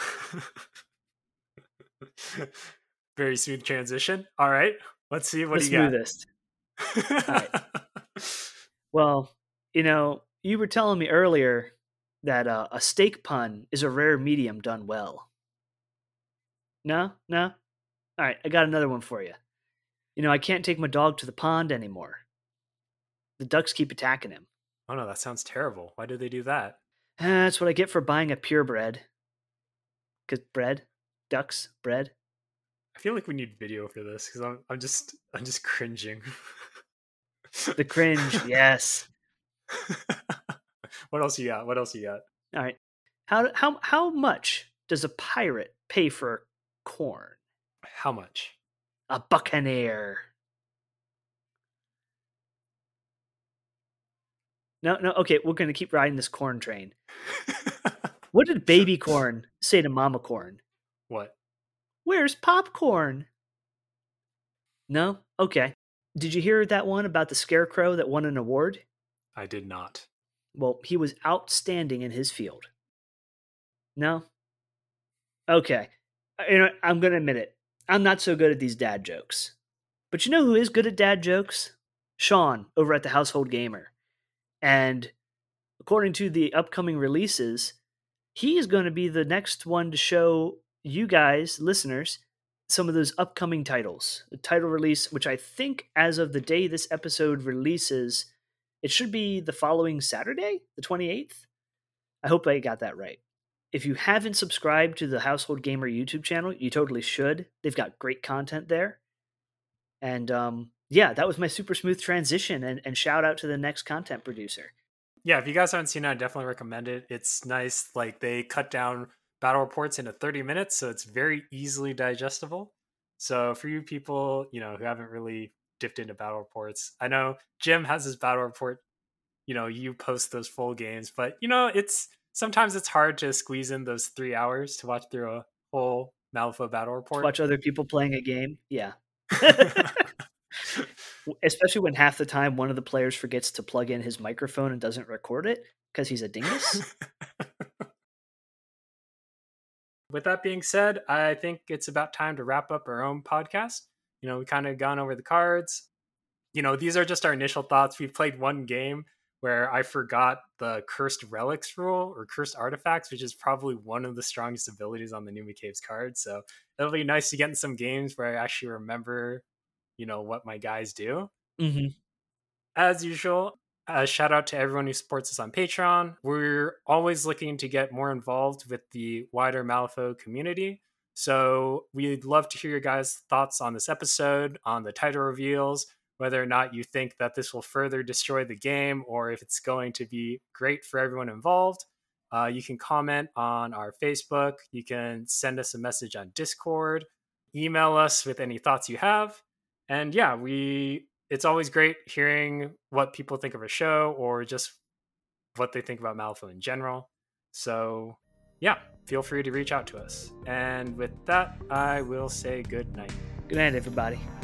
A: Very smooth transition. All right. Let's see. What
B: The
A: do you got?
B: smoothest. All right. Well, you know, you were telling me earlier that uh, a steak pun is a rare medium done well. No? No? All right, I got another one for you. You know, I can't take my dog to the pond anymore. The ducks keep attacking him.
A: Oh no, that sounds terrible. Why did they do that?
B: Eh, that's what I get for buying a purebred. Because bread? Ducks? Bread?
A: I feel like we need video for this because I'm I'm just I'm just cringing.
B: The cringe, yes.
A: What else you got? What else you got?
B: All right. How how how much does a pirate pay for corn?
A: How much?
B: A buccaneer. No, no. Okay, we're gonna keep riding this corn train. What did baby corn say to mama corn?
A: What?
B: Where's popcorn? No? Okay. Did you hear that one about the scarecrow that won an award?
A: I did not.
B: Well, he was outstanding in his field. No? Okay. You know, I'm going to admit it. I'm not so good at these dad jokes. But you know who is good at dad jokes? Sean over at the Household Gamer. And according to the upcoming releases, he is going to be the next one to show you guys, listeners, some of those upcoming titles. The title release, which I think as of the day this episode releases, it should be the following Saturday, the twenty-eighth. I hope I got that right. If you haven't subscribed to the Household Gamer YouTube channel, you totally should. They've got great content there. And um, yeah, that was my super smooth transition, and, and shout out to the next content producer.
A: Yeah, if you guys haven't seen it, I definitely recommend it. It's nice. Like, they cut down battle reports into thirty minutes, so it's very easily digestible. So for you people, you know, who haven't really dipped into battle reports, I know Jim has his battle report. You know, you post those full games, but you know, it's sometimes it's hard to squeeze in those three hours to watch through a whole Malifaux battle report.
B: To watch other people playing a game, yeah. Especially when half the time one of the players forgets to plug in his microphone and doesn't record it because he's a dingus.
A: With that being said, I think it's about time to wrap up our own podcast. You know, we kind of gone over the cards. You know, these are just our initial thoughts. We've played one game where I forgot the cursed relics rule or cursed artifacts, which is probably one of the strongest abilities on the Numa Caves card. So it'll be nice to get in some games where I actually remember, you know, what my guys do.
B: Mm-hmm.
A: As usual, a shout out to everyone who supports us on Patreon. We're always looking to get more involved with the wider Malifaux community. So we'd love to hear your guys' thoughts on this episode, on the title reveals, whether or not you think that this will further destroy the game or if it's going to be great for everyone involved. Uh, you can comment on our Facebook. You can send us a message on Discord. Email us with any thoughts you have. And yeah, we it's always great hearing what people think of a show or just what they think about Malifaux in general. So yeah, feel free to reach out to us. And with that, I will say good night.
B: Good night, everybody.